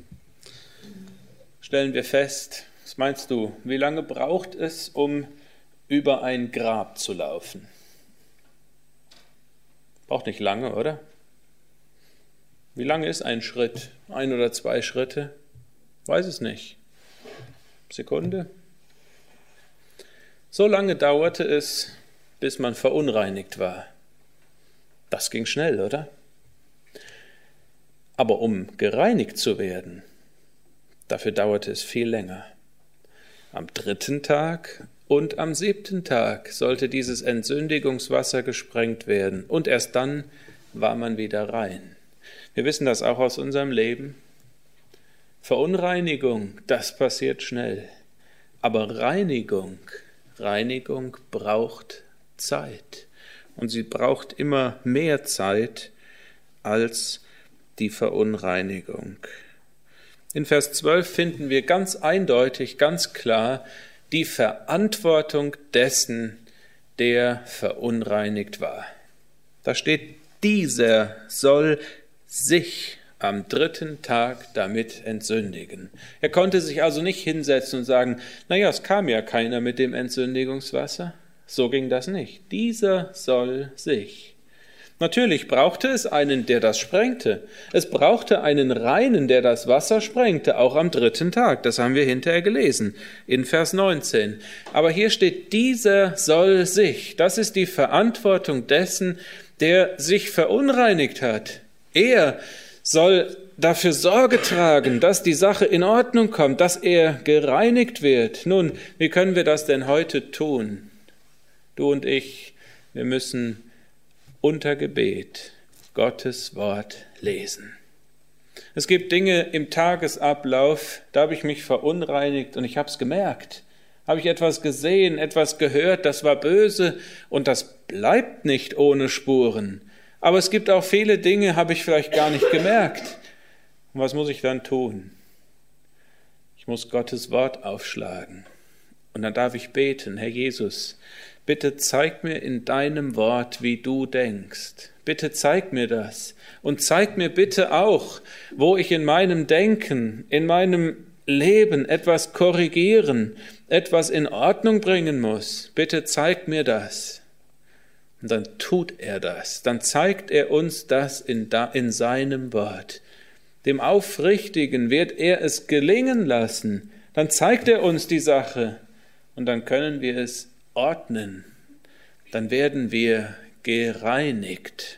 S1: stellen wir fest, was meinst du, wie lange braucht es, um über ein Grab zu laufen? Braucht nicht lange, oder? Wie lange ist ein Schritt? 1 oder 2 Schritte? Weiß es nicht. Sekunde? So lange dauerte es, bis man verunreinigt war. Das ging schnell, oder? Aber um gereinigt zu werden, dafür dauerte es viel länger. Am 3. Tag und am 7. Tag sollte dieses Entsündigungswasser gesprengt werden und erst dann war man wieder rein. Wir wissen das auch aus unserem Leben. Verunreinigung, das passiert schnell. Aber Reinigung braucht Zeit. Und sie braucht immer mehr Zeit als die Verunreinigung. In Vers 12 finden wir ganz eindeutig, ganz klar die Verantwortung dessen, der verunreinigt war. Da steht, dieser soll sich am 3. Tag damit entsündigen. Er konnte sich also nicht hinsetzen und sagen, naja, es kam ja keiner mit dem Entsündigungswasser. So ging das nicht. Dieser soll sich. Natürlich brauchte es einen, der das sprengte. Es brauchte einen Reinen, der das Wasser sprengte, auch am 3. Tag. Das haben wir hinterher gelesen, in Vers 19. Aber hier steht, dieser soll sich. Das ist die Verantwortung dessen, der sich verunreinigt hat. Er soll dafür Sorge tragen, dass die Sache in Ordnung kommt, dass er gereinigt wird. Nun, wie können wir das denn heute tun? Du und ich, wir müssen unter Gebet Gottes Wort lesen. Es gibt Dinge im Tagesablauf, da habe ich mich verunreinigt und ich habe es gemerkt. Habe ich etwas gesehen, etwas gehört, das war böse und das bleibt nicht ohne Spuren. Aber es gibt auch viele Dinge, habe ich vielleicht gar nicht gemerkt. Und was muss ich dann tun? Ich muss Gottes Wort aufschlagen. Und dann darf ich beten, Herr Jesus, bitte zeig mir in deinem Wort, wie du denkst. Bitte zeig mir das. Und zeig mir bitte auch, wo ich in meinem Denken, in meinem Leben etwas korrigieren, etwas in Ordnung bringen muss. Bitte zeig mir das. Und dann tut er das. Dann zeigt er uns das in seinem Wort. Dem Aufrichtigen wird er es gelingen lassen. Dann zeigt er uns die Sache. Und dann können wir es ordnen. Dann werden wir gereinigt.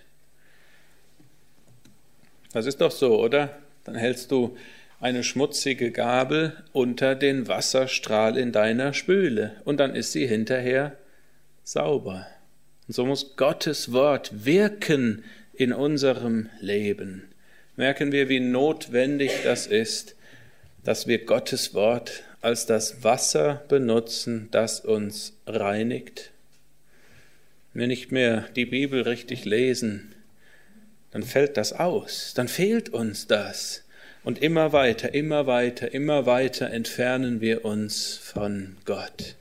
S1: Das ist doch so, oder? Dann hältst du eine schmutzige Gabel unter den Wasserstrahl in deiner Spüle und dann ist sie hinterher sauber. Und so muss Gottes Wort wirken in unserem Leben. Merken wir, wie notwendig das ist, dass wir Gottes Wort als das Wasser benutzen, das uns reinigt. Wenn wir nicht mehr die Bibel richtig lesen, dann fällt das aus, dann fehlt uns das. Und immer weiter entfernen wir uns von Gott.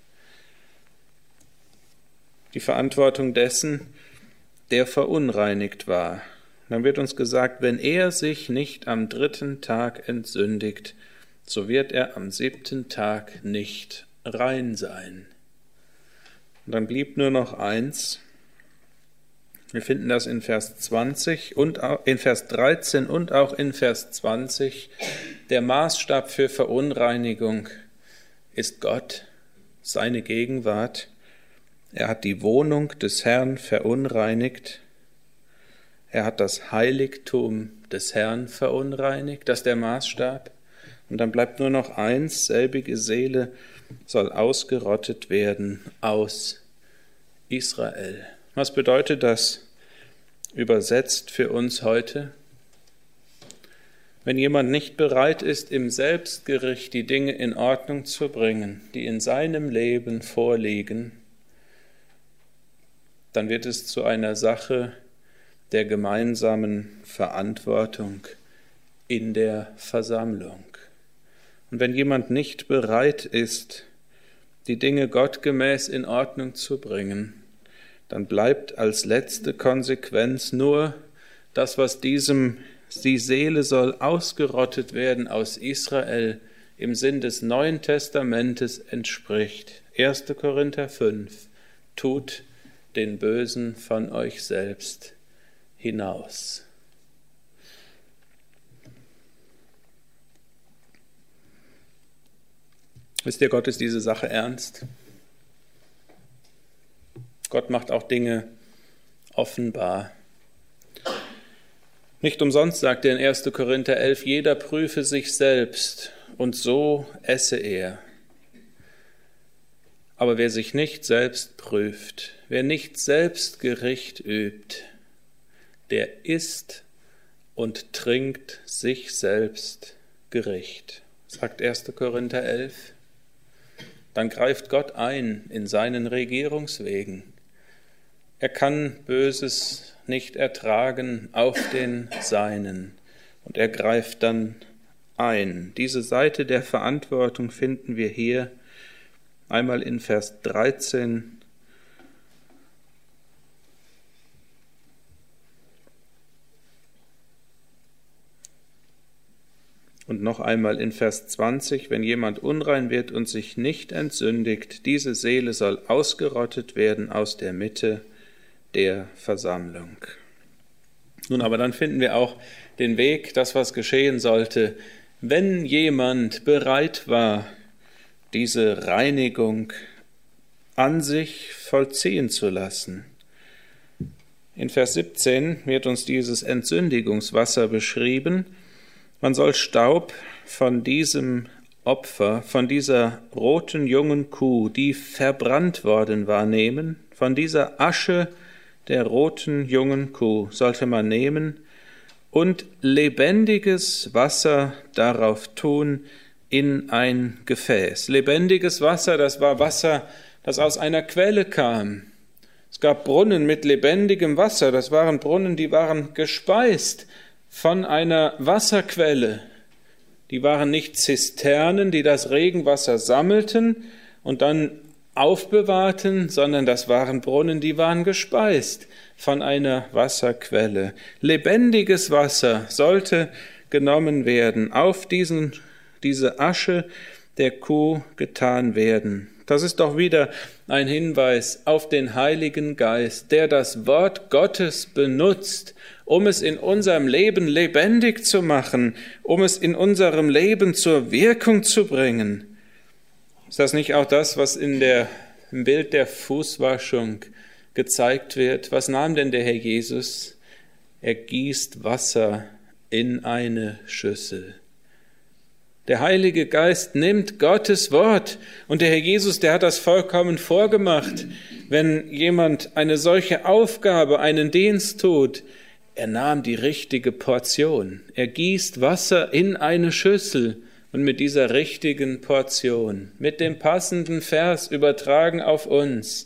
S1: Die Verantwortung dessen, der verunreinigt war. Dann wird uns gesagt, wenn er sich nicht am 3. Tag entsündigt, so wird er am 7. Tag nicht rein sein. Und dann blieb nur noch eins. Wir finden das in Vers 20 und in Vers 13 und auch in Vers 20. Der Maßstab für Verunreinigung ist Gott, seine Gegenwart. Er hat die Wohnung des Herrn verunreinigt. Er hat das Heiligtum des Herrn verunreinigt. Das ist der Maßstab. Und dann bleibt nur noch eins, selbige Seele soll ausgerottet werden aus Israel. Was bedeutet das übersetzt für uns heute? Wenn jemand nicht bereit ist, im Selbstgericht die Dinge in Ordnung zu bringen, die in seinem Leben vorliegen, dann wird es zu einer Sache der gemeinsamen Verantwortung in der Versammlung. Und wenn jemand nicht bereit ist, die Dinge gottgemäß in Ordnung zu bringen, dann bleibt als letzte Konsequenz nur das, was die Seele soll ausgerottet werden aus Israel, im Sinn des Neuen Testamentes entspricht. 1. Korinther 5, tut den Bösen von euch selbst hinaus. Wisst ihr, Gott ist diese Sache ernst. Gott macht auch Dinge offenbar. Nicht umsonst sagt er in 1. Korinther 11, jeder prüfe sich selbst und so esse er. Aber wer sich nicht selbst prüft, wer nicht selbst Gericht übt, der isst und trinkt sich selbst Gericht, sagt 1. Korinther 11. Dann greift Gott ein in seinen Regierungswegen. Er kann Böses nicht ertragen auf den Seinen und er greift dann ein. Diese Seite der Verantwortung finden wir hier einmal in Vers 13 und noch einmal in Vers 20, wenn jemand unrein wird und sich nicht entsündigt, diese Seele soll ausgerottet werden aus der Mitte der Versammlung. Nun, aber dann finden wir auch den Weg, das, was geschehen sollte, wenn jemand bereit war, diese Reinigung an sich vollziehen zu lassen. In Vers 17 wird uns dieses Entsündigungswasser beschrieben. Man soll Staub von diesem Opfer, von dieser roten jungen Kuh, die verbrannt worden war, nehmen. Von dieser Asche der roten jungen Kuh sollte man nehmen und lebendiges Wasser darauf tun in ein Gefäß. Lebendiges Wasser, das war Wasser, das aus einer Quelle kam. Es gab Brunnen mit lebendigem Wasser, das waren Brunnen, die waren gespeist von einer Wasserquelle. Die waren nicht Zisternen, die das Regenwasser sammelten und dann aufbewahrten, sondern das waren Brunnen, die waren gespeist von einer Wasserquelle. Lebendiges Wasser sollte genommen werden, auf diese Asche der Kuh getan werden. Das ist doch wieder ein Hinweis auf den Heiligen Geist, der das Wort Gottes benutzt, um es in unserem Leben lebendig zu machen, um es in unserem Leben zur Wirkung zu bringen. Ist das nicht auch das, was im Bild der Fußwaschung gezeigt wird? Was nahm denn der Herr Jesus? Er gießt Wasser in eine Schüssel. Der Heilige Geist nimmt Gottes Wort und der Herr Jesus, der hat das vollkommen vorgemacht. Wenn jemand eine solche Aufgabe, einen Dienst tut, er nahm die richtige Portion. Er gießt Wasser in eine Schüssel und mit dieser richtigen Portion, mit dem passenden Vers übertragen auf uns,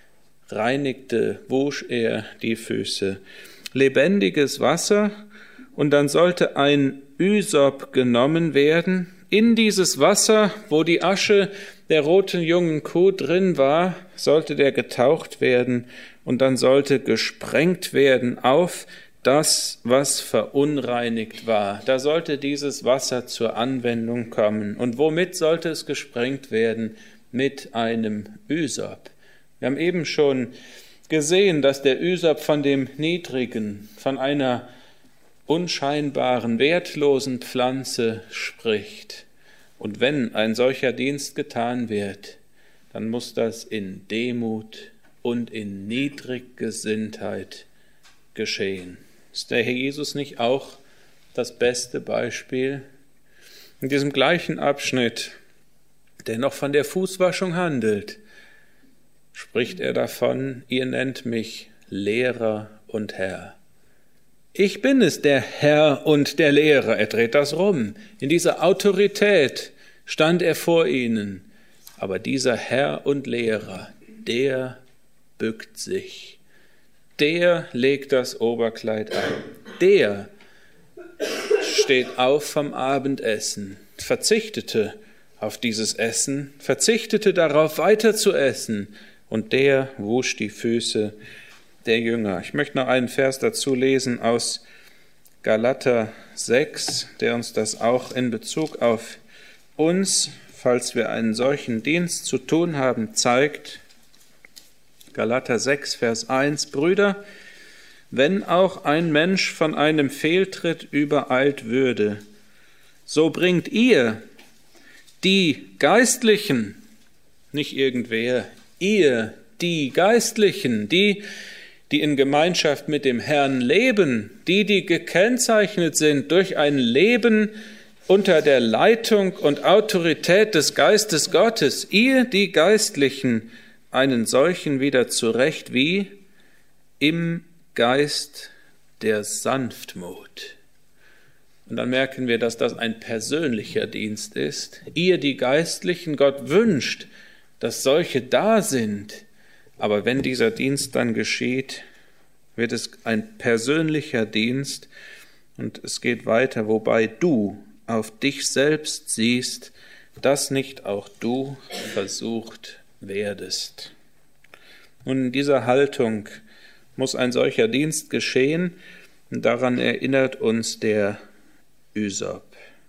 S1: wusch er die Füße. Lebendiges Wasser und dann sollte ein Ysop genommen werden. In dieses Wasser, wo die Asche der roten jungen Kuh drin war, sollte der getaucht werden und dann sollte gesprengt werden auf das, was verunreinigt war. Da sollte dieses Wasser zur Anwendung kommen. Und womit sollte es gesprengt werden? Mit einem Ysop. Wir haben eben schon gesehen, dass der Ysop von dem niedrigen, von einer unscheinbaren, wertlosen Pflanze spricht. Und wenn ein solcher Dienst getan wird, dann muss das in Demut und in Niedriggesinntheit geschehen. Ist der Herr Jesus nicht auch das beste Beispiel? In diesem gleichen Abschnitt, der noch von der Fußwaschung handelt, spricht er davon, ihr nennt mich Lehrer und Herr. Ich bin es, der Herr und der Lehrer. Er dreht das rum. In dieser Autorität stand er vor ihnen. Aber dieser Herr und Lehrer, der bückt sich. Der legt das Oberkleid an. Der steht auf vom Abendessen, verzichtete auf dieses Essen, verzichtete darauf, weiter zu essen. Und der wusch die Füße der Jünger. Ich möchte noch einen Vers dazu lesen aus Galater 6, der uns das auch in Bezug auf uns, falls wir einen solchen Dienst zu tun haben, zeigt. Galater 6, Vers 1, Brüder, wenn auch ein Mensch von einem Fehltritt übereilt würde, so bringt ihr, die Geistlichen, nicht irgendwer, ihr, die Geistlichen, die in Gemeinschaft mit dem Herrn leben, die gekennzeichnet sind durch ein Leben unter der Leitung und Autorität des Geistes Gottes, ihr, die Geistlichen, einen solchen wieder zurecht wie im Geist der Sanftmut. Und dann merken wir, dass das ein persönlicher Dienst ist. Ihr, die Geistlichen, Gott wünscht, dass solche da sind. Aber wenn dieser Dienst dann geschieht, wird es ein persönlicher Dienst und es geht weiter, wobei du auf dich selbst siehst, dass nicht auch du versucht werdest. Und in dieser Haltung muss ein solcher Dienst geschehen. Und daran erinnert uns der Üsop.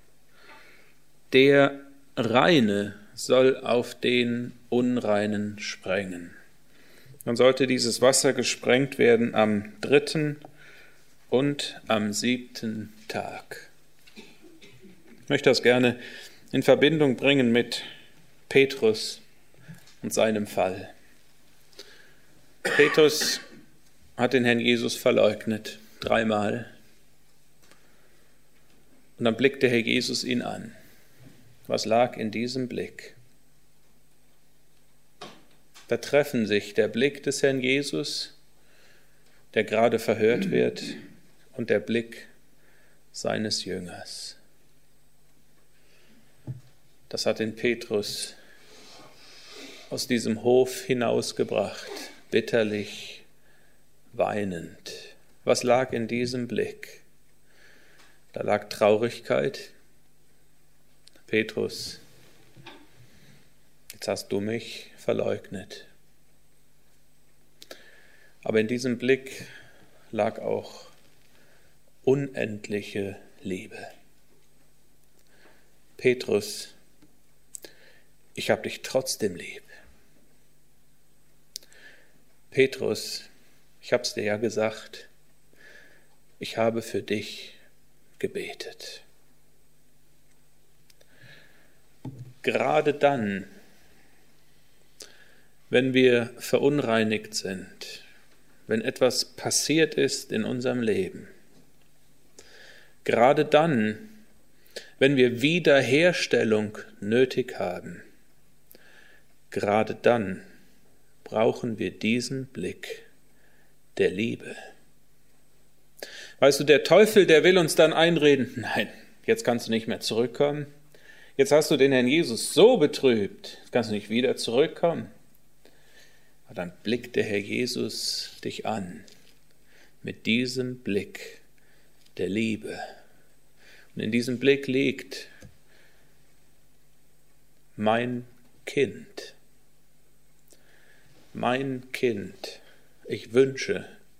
S1: Der Reine soll auf den Unreinen sprengen. Dann sollte dieses Wasser gesprengt werden am 3. und am 7. Tag. Ich möchte das gerne in Verbindung bringen mit Petrus und seinem Fall. Petrus hat den Herrn Jesus verleugnet, 3-mal. Und dann blickt der Herr Jesus ihn an. Was lag in diesem Blick? Da treffen sich der Blick des Herrn Jesus, der gerade verhört wird, und der Blick seines Jüngers. Das hat den Petrus aus diesem Hof hinausgebracht, bitterlich weinend. Was lag in diesem Blick? Da lag Traurigkeit. Petrus, jetzt hast du mich verleugnet. Aber in diesem Blick lag auch unendliche Liebe. Petrus, ich habe dich trotzdem lieb. Petrus, ich habe es dir ja gesagt, ich habe für dich gebetet. Gerade dann, wenn wir verunreinigt sind, wenn etwas passiert ist in unserem Leben, gerade dann, wenn wir Wiederherstellung nötig haben, gerade dann brauchen wir diesen Blick der Liebe. Weißt du, der Teufel, der will uns dann einreden, nein, jetzt kannst du nicht mehr zurückkommen. Jetzt hast du den Herrn Jesus so betrübt, jetzt kannst du nicht wieder zurückkommen. Aber dann blickt der Herr Jesus dich an mit diesem Blick der Liebe. Und in diesem Blick liegt mein Kind. Mein Kind. Ich wünsche,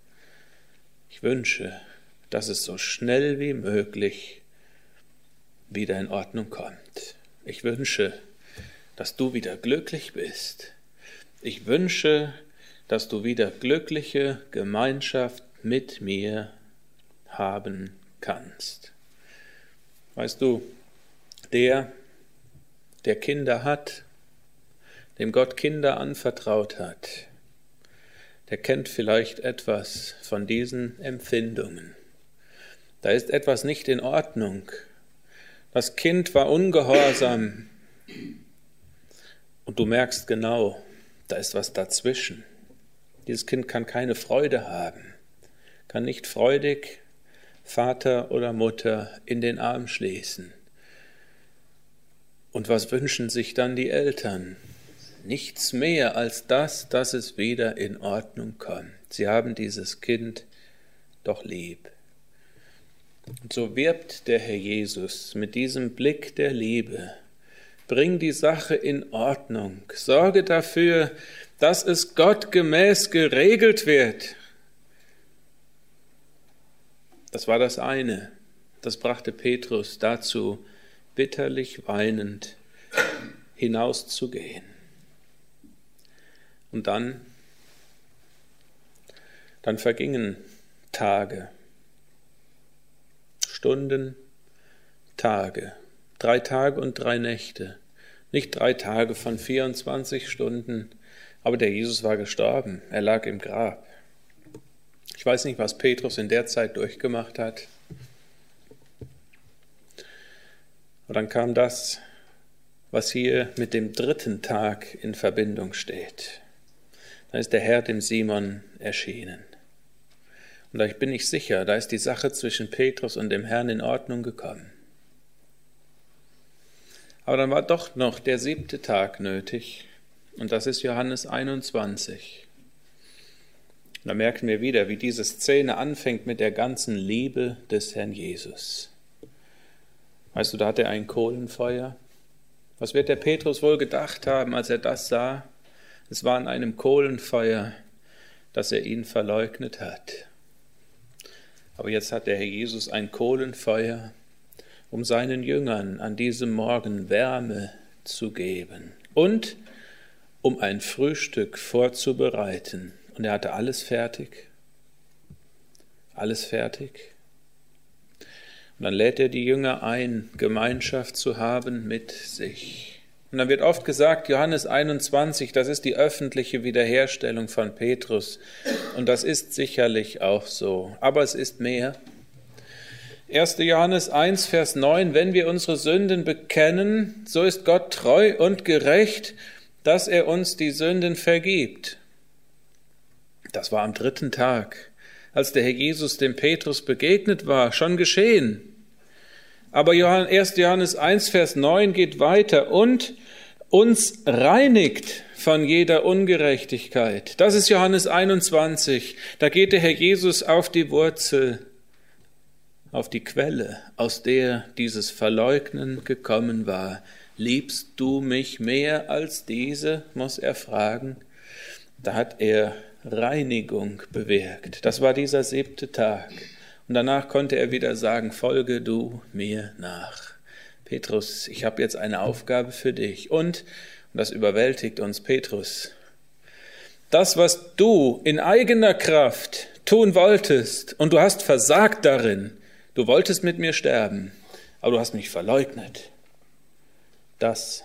S1: dass es so schnell wie möglich wieder in Ordnung kommt. Ich wünsche, dass du wieder glücklich bist. Ich wünsche, dass du wieder glückliche Gemeinschaft mit mir haben kannst. Weißt du, der Kinder hat, dem Gott Kinder anvertraut hat, der kennt vielleicht etwas von diesen Empfindungen. Da ist etwas nicht in Ordnung. Das Kind war ungehorsam. Und du merkst genau, da ist was dazwischen. Dieses Kind kann keine Freude haben, kann nicht freudig Vater oder Mutter in den Arm schließen. Und was wünschen sich dann die Eltern? Nichts mehr als das, dass es wieder in Ordnung kommt. Sie haben dieses Kind doch lieb. Und so wirbt der Herr Jesus mit diesem Blick der Liebe. Bring die Sache in Ordnung. Sorge dafür, dass es gottgemäß geregelt wird. Das war das eine. Das brachte Petrus dazu, bitterlich weinend hinauszugehen. Und dann vergingen Tage, Stunden, Tage, 3 Tage und 3 Nächte. Nicht 3 Tage von 24 Stunden, aber der Jesus war gestorben, er lag im Grab. Ich weiß nicht, was Petrus in der Zeit durchgemacht hat. Und dann kam das, was hier mit dem 3. Tag in Verbindung steht. Da ist der Herr dem Simon erschienen. Und da bin ich sicher, da ist die Sache zwischen Petrus und dem Herrn in Ordnung gekommen. Aber dann war doch noch der 7. Tag nötig, und das ist Johannes 21. Und da merken wir wieder, wie diese Szene anfängt mit der ganzen Liebe des Herrn Jesus. Weißt du, da hat er ein Kohlenfeuer. Was wird der Petrus wohl gedacht haben, als er das sah? Es war an einem Kohlenfeuer, dass er ihn verleugnet hat. Aber jetzt hat der Herr Jesus ein Kohlenfeuer, um seinen Jüngern an diesem Morgen Wärme zu geben und um ein Frühstück vorzubereiten. Und er hatte alles fertig. Alles fertig. Und dann lädt er die Jünger ein, Gemeinschaft zu haben mit sich. Und dann wird oft gesagt, Johannes 21, das ist die öffentliche Wiederherstellung von Petrus. Und das ist sicherlich auch so. Aber es ist mehr. 1. Johannes 1, Vers 9, wenn wir unsere Sünden bekennen, so ist Gott treu und gerecht, dass er uns die Sünden vergibt. Das war am 3. Tag, als der Herr Jesus dem Petrus begegnet war, schon geschehen. Aber 1. Johannes 1, Vers 9 geht weiter und uns reinigt von jeder Ungerechtigkeit. Das ist Johannes 21. Da geht der Herr Jesus auf die Wurzel, auf die Quelle, aus der dieses Verleugnen gekommen war. Liebst du mich mehr als diese, muss er fragen. Da hat er Reinigung bewirkt. Das war dieser 7. Tag. Und danach konnte er wieder sagen, folge du mir nach. Petrus, ich habe jetzt eine Aufgabe für dich. Und das überwältigt uns, Petrus, das, was du in eigener Kraft tun wolltest, und du hast versagt darin, du wolltest mit mir sterben, aber du hast mich verleugnet. Das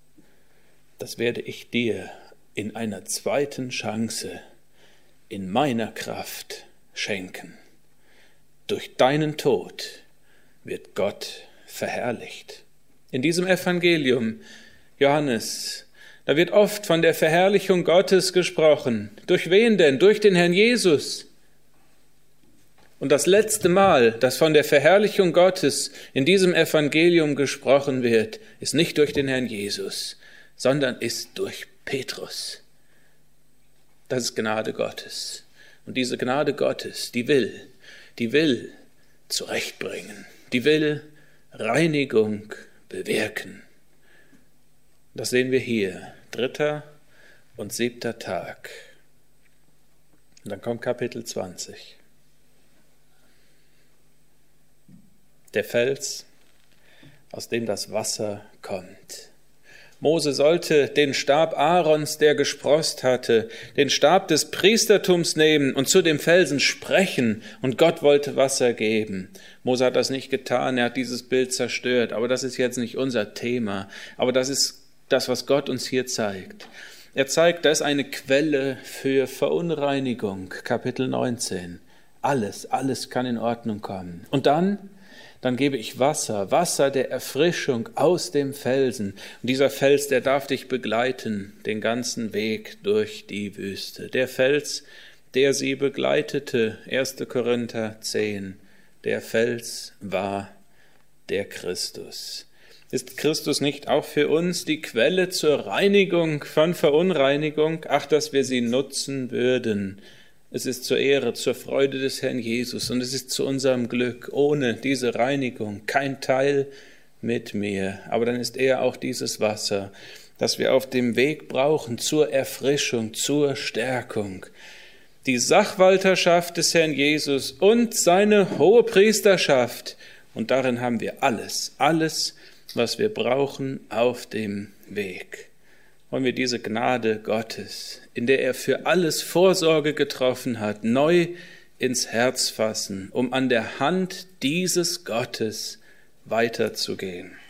S1: werde ich dir in einer zweiten Chance in meiner Kraft schenken. Durch deinen Tod wird Gott verherrlicht. In diesem Evangelium, Johannes, da wird oft von der Verherrlichung Gottes gesprochen. Durch wen denn? Durch den Herrn Jesus. Und das letzte Mal, dass von der Verherrlichung Gottes in diesem Evangelium gesprochen wird, ist nicht durch den Herrn Jesus, sondern ist durch Petrus. Das ist Gnade Gottes. Und diese Gnade Gottes, die will zurechtbringen, die will Reinigung bewirken. Das sehen wir hier, 3. und 7. Tag. Und dann kommt Kapitel 20. Der Fels, aus dem das Wasser kommt. Mose sollte den Stab Aarons, der gesproßt hatte, den Stab des Priestertums nehmen und zu dem Felsen sprechen, und Gott wollte Wasser geben. Mose hat das nicht getan, er hat dieses Bild zerstört, aber das ist jetzt nicht unser Thema. Aber das ist das, was Gott uns hier zeigt. Er zeigt, da ist eine Quelle für Verunreinigung, Kapitel 19. Alles kann in Ordnung kommen. Und dann gebe ich Wasser der Erfrischung aus dem Felsen. Und dieser Fels, der darf dich begleiten, den ganzen Weg durch die Wüste. Der Fels, der sie begleitete, 1. Korinther 10. Der Fels war der Christus. Ist Christus nicht auch für uns die Quelle zur Reinigung von Verunreinigung? Ach, dass wir sie nutzen würden. Es ist zur Ehre, zur Freude des Herrn Jesus, und es ist zu unserem Glück. Ohne diese Reinigung kein Teil mit mir. Aber dann ist er auch dieses Wasser, das wir auf dem Weg brauchen zur Erfrischung, zur Stärkung. Die Sachwalterschaft des Herrn Jesus und seine Hohepriesterschaft. Und darin haben wir alles, was wir brauchen auf dem Weg. Wollen wir diese Gnade Gottes, in der er für alles Vorsorge getroffen hat, neu ins Herz fassen, um an der Hand dieses Gottes weiterzugehen.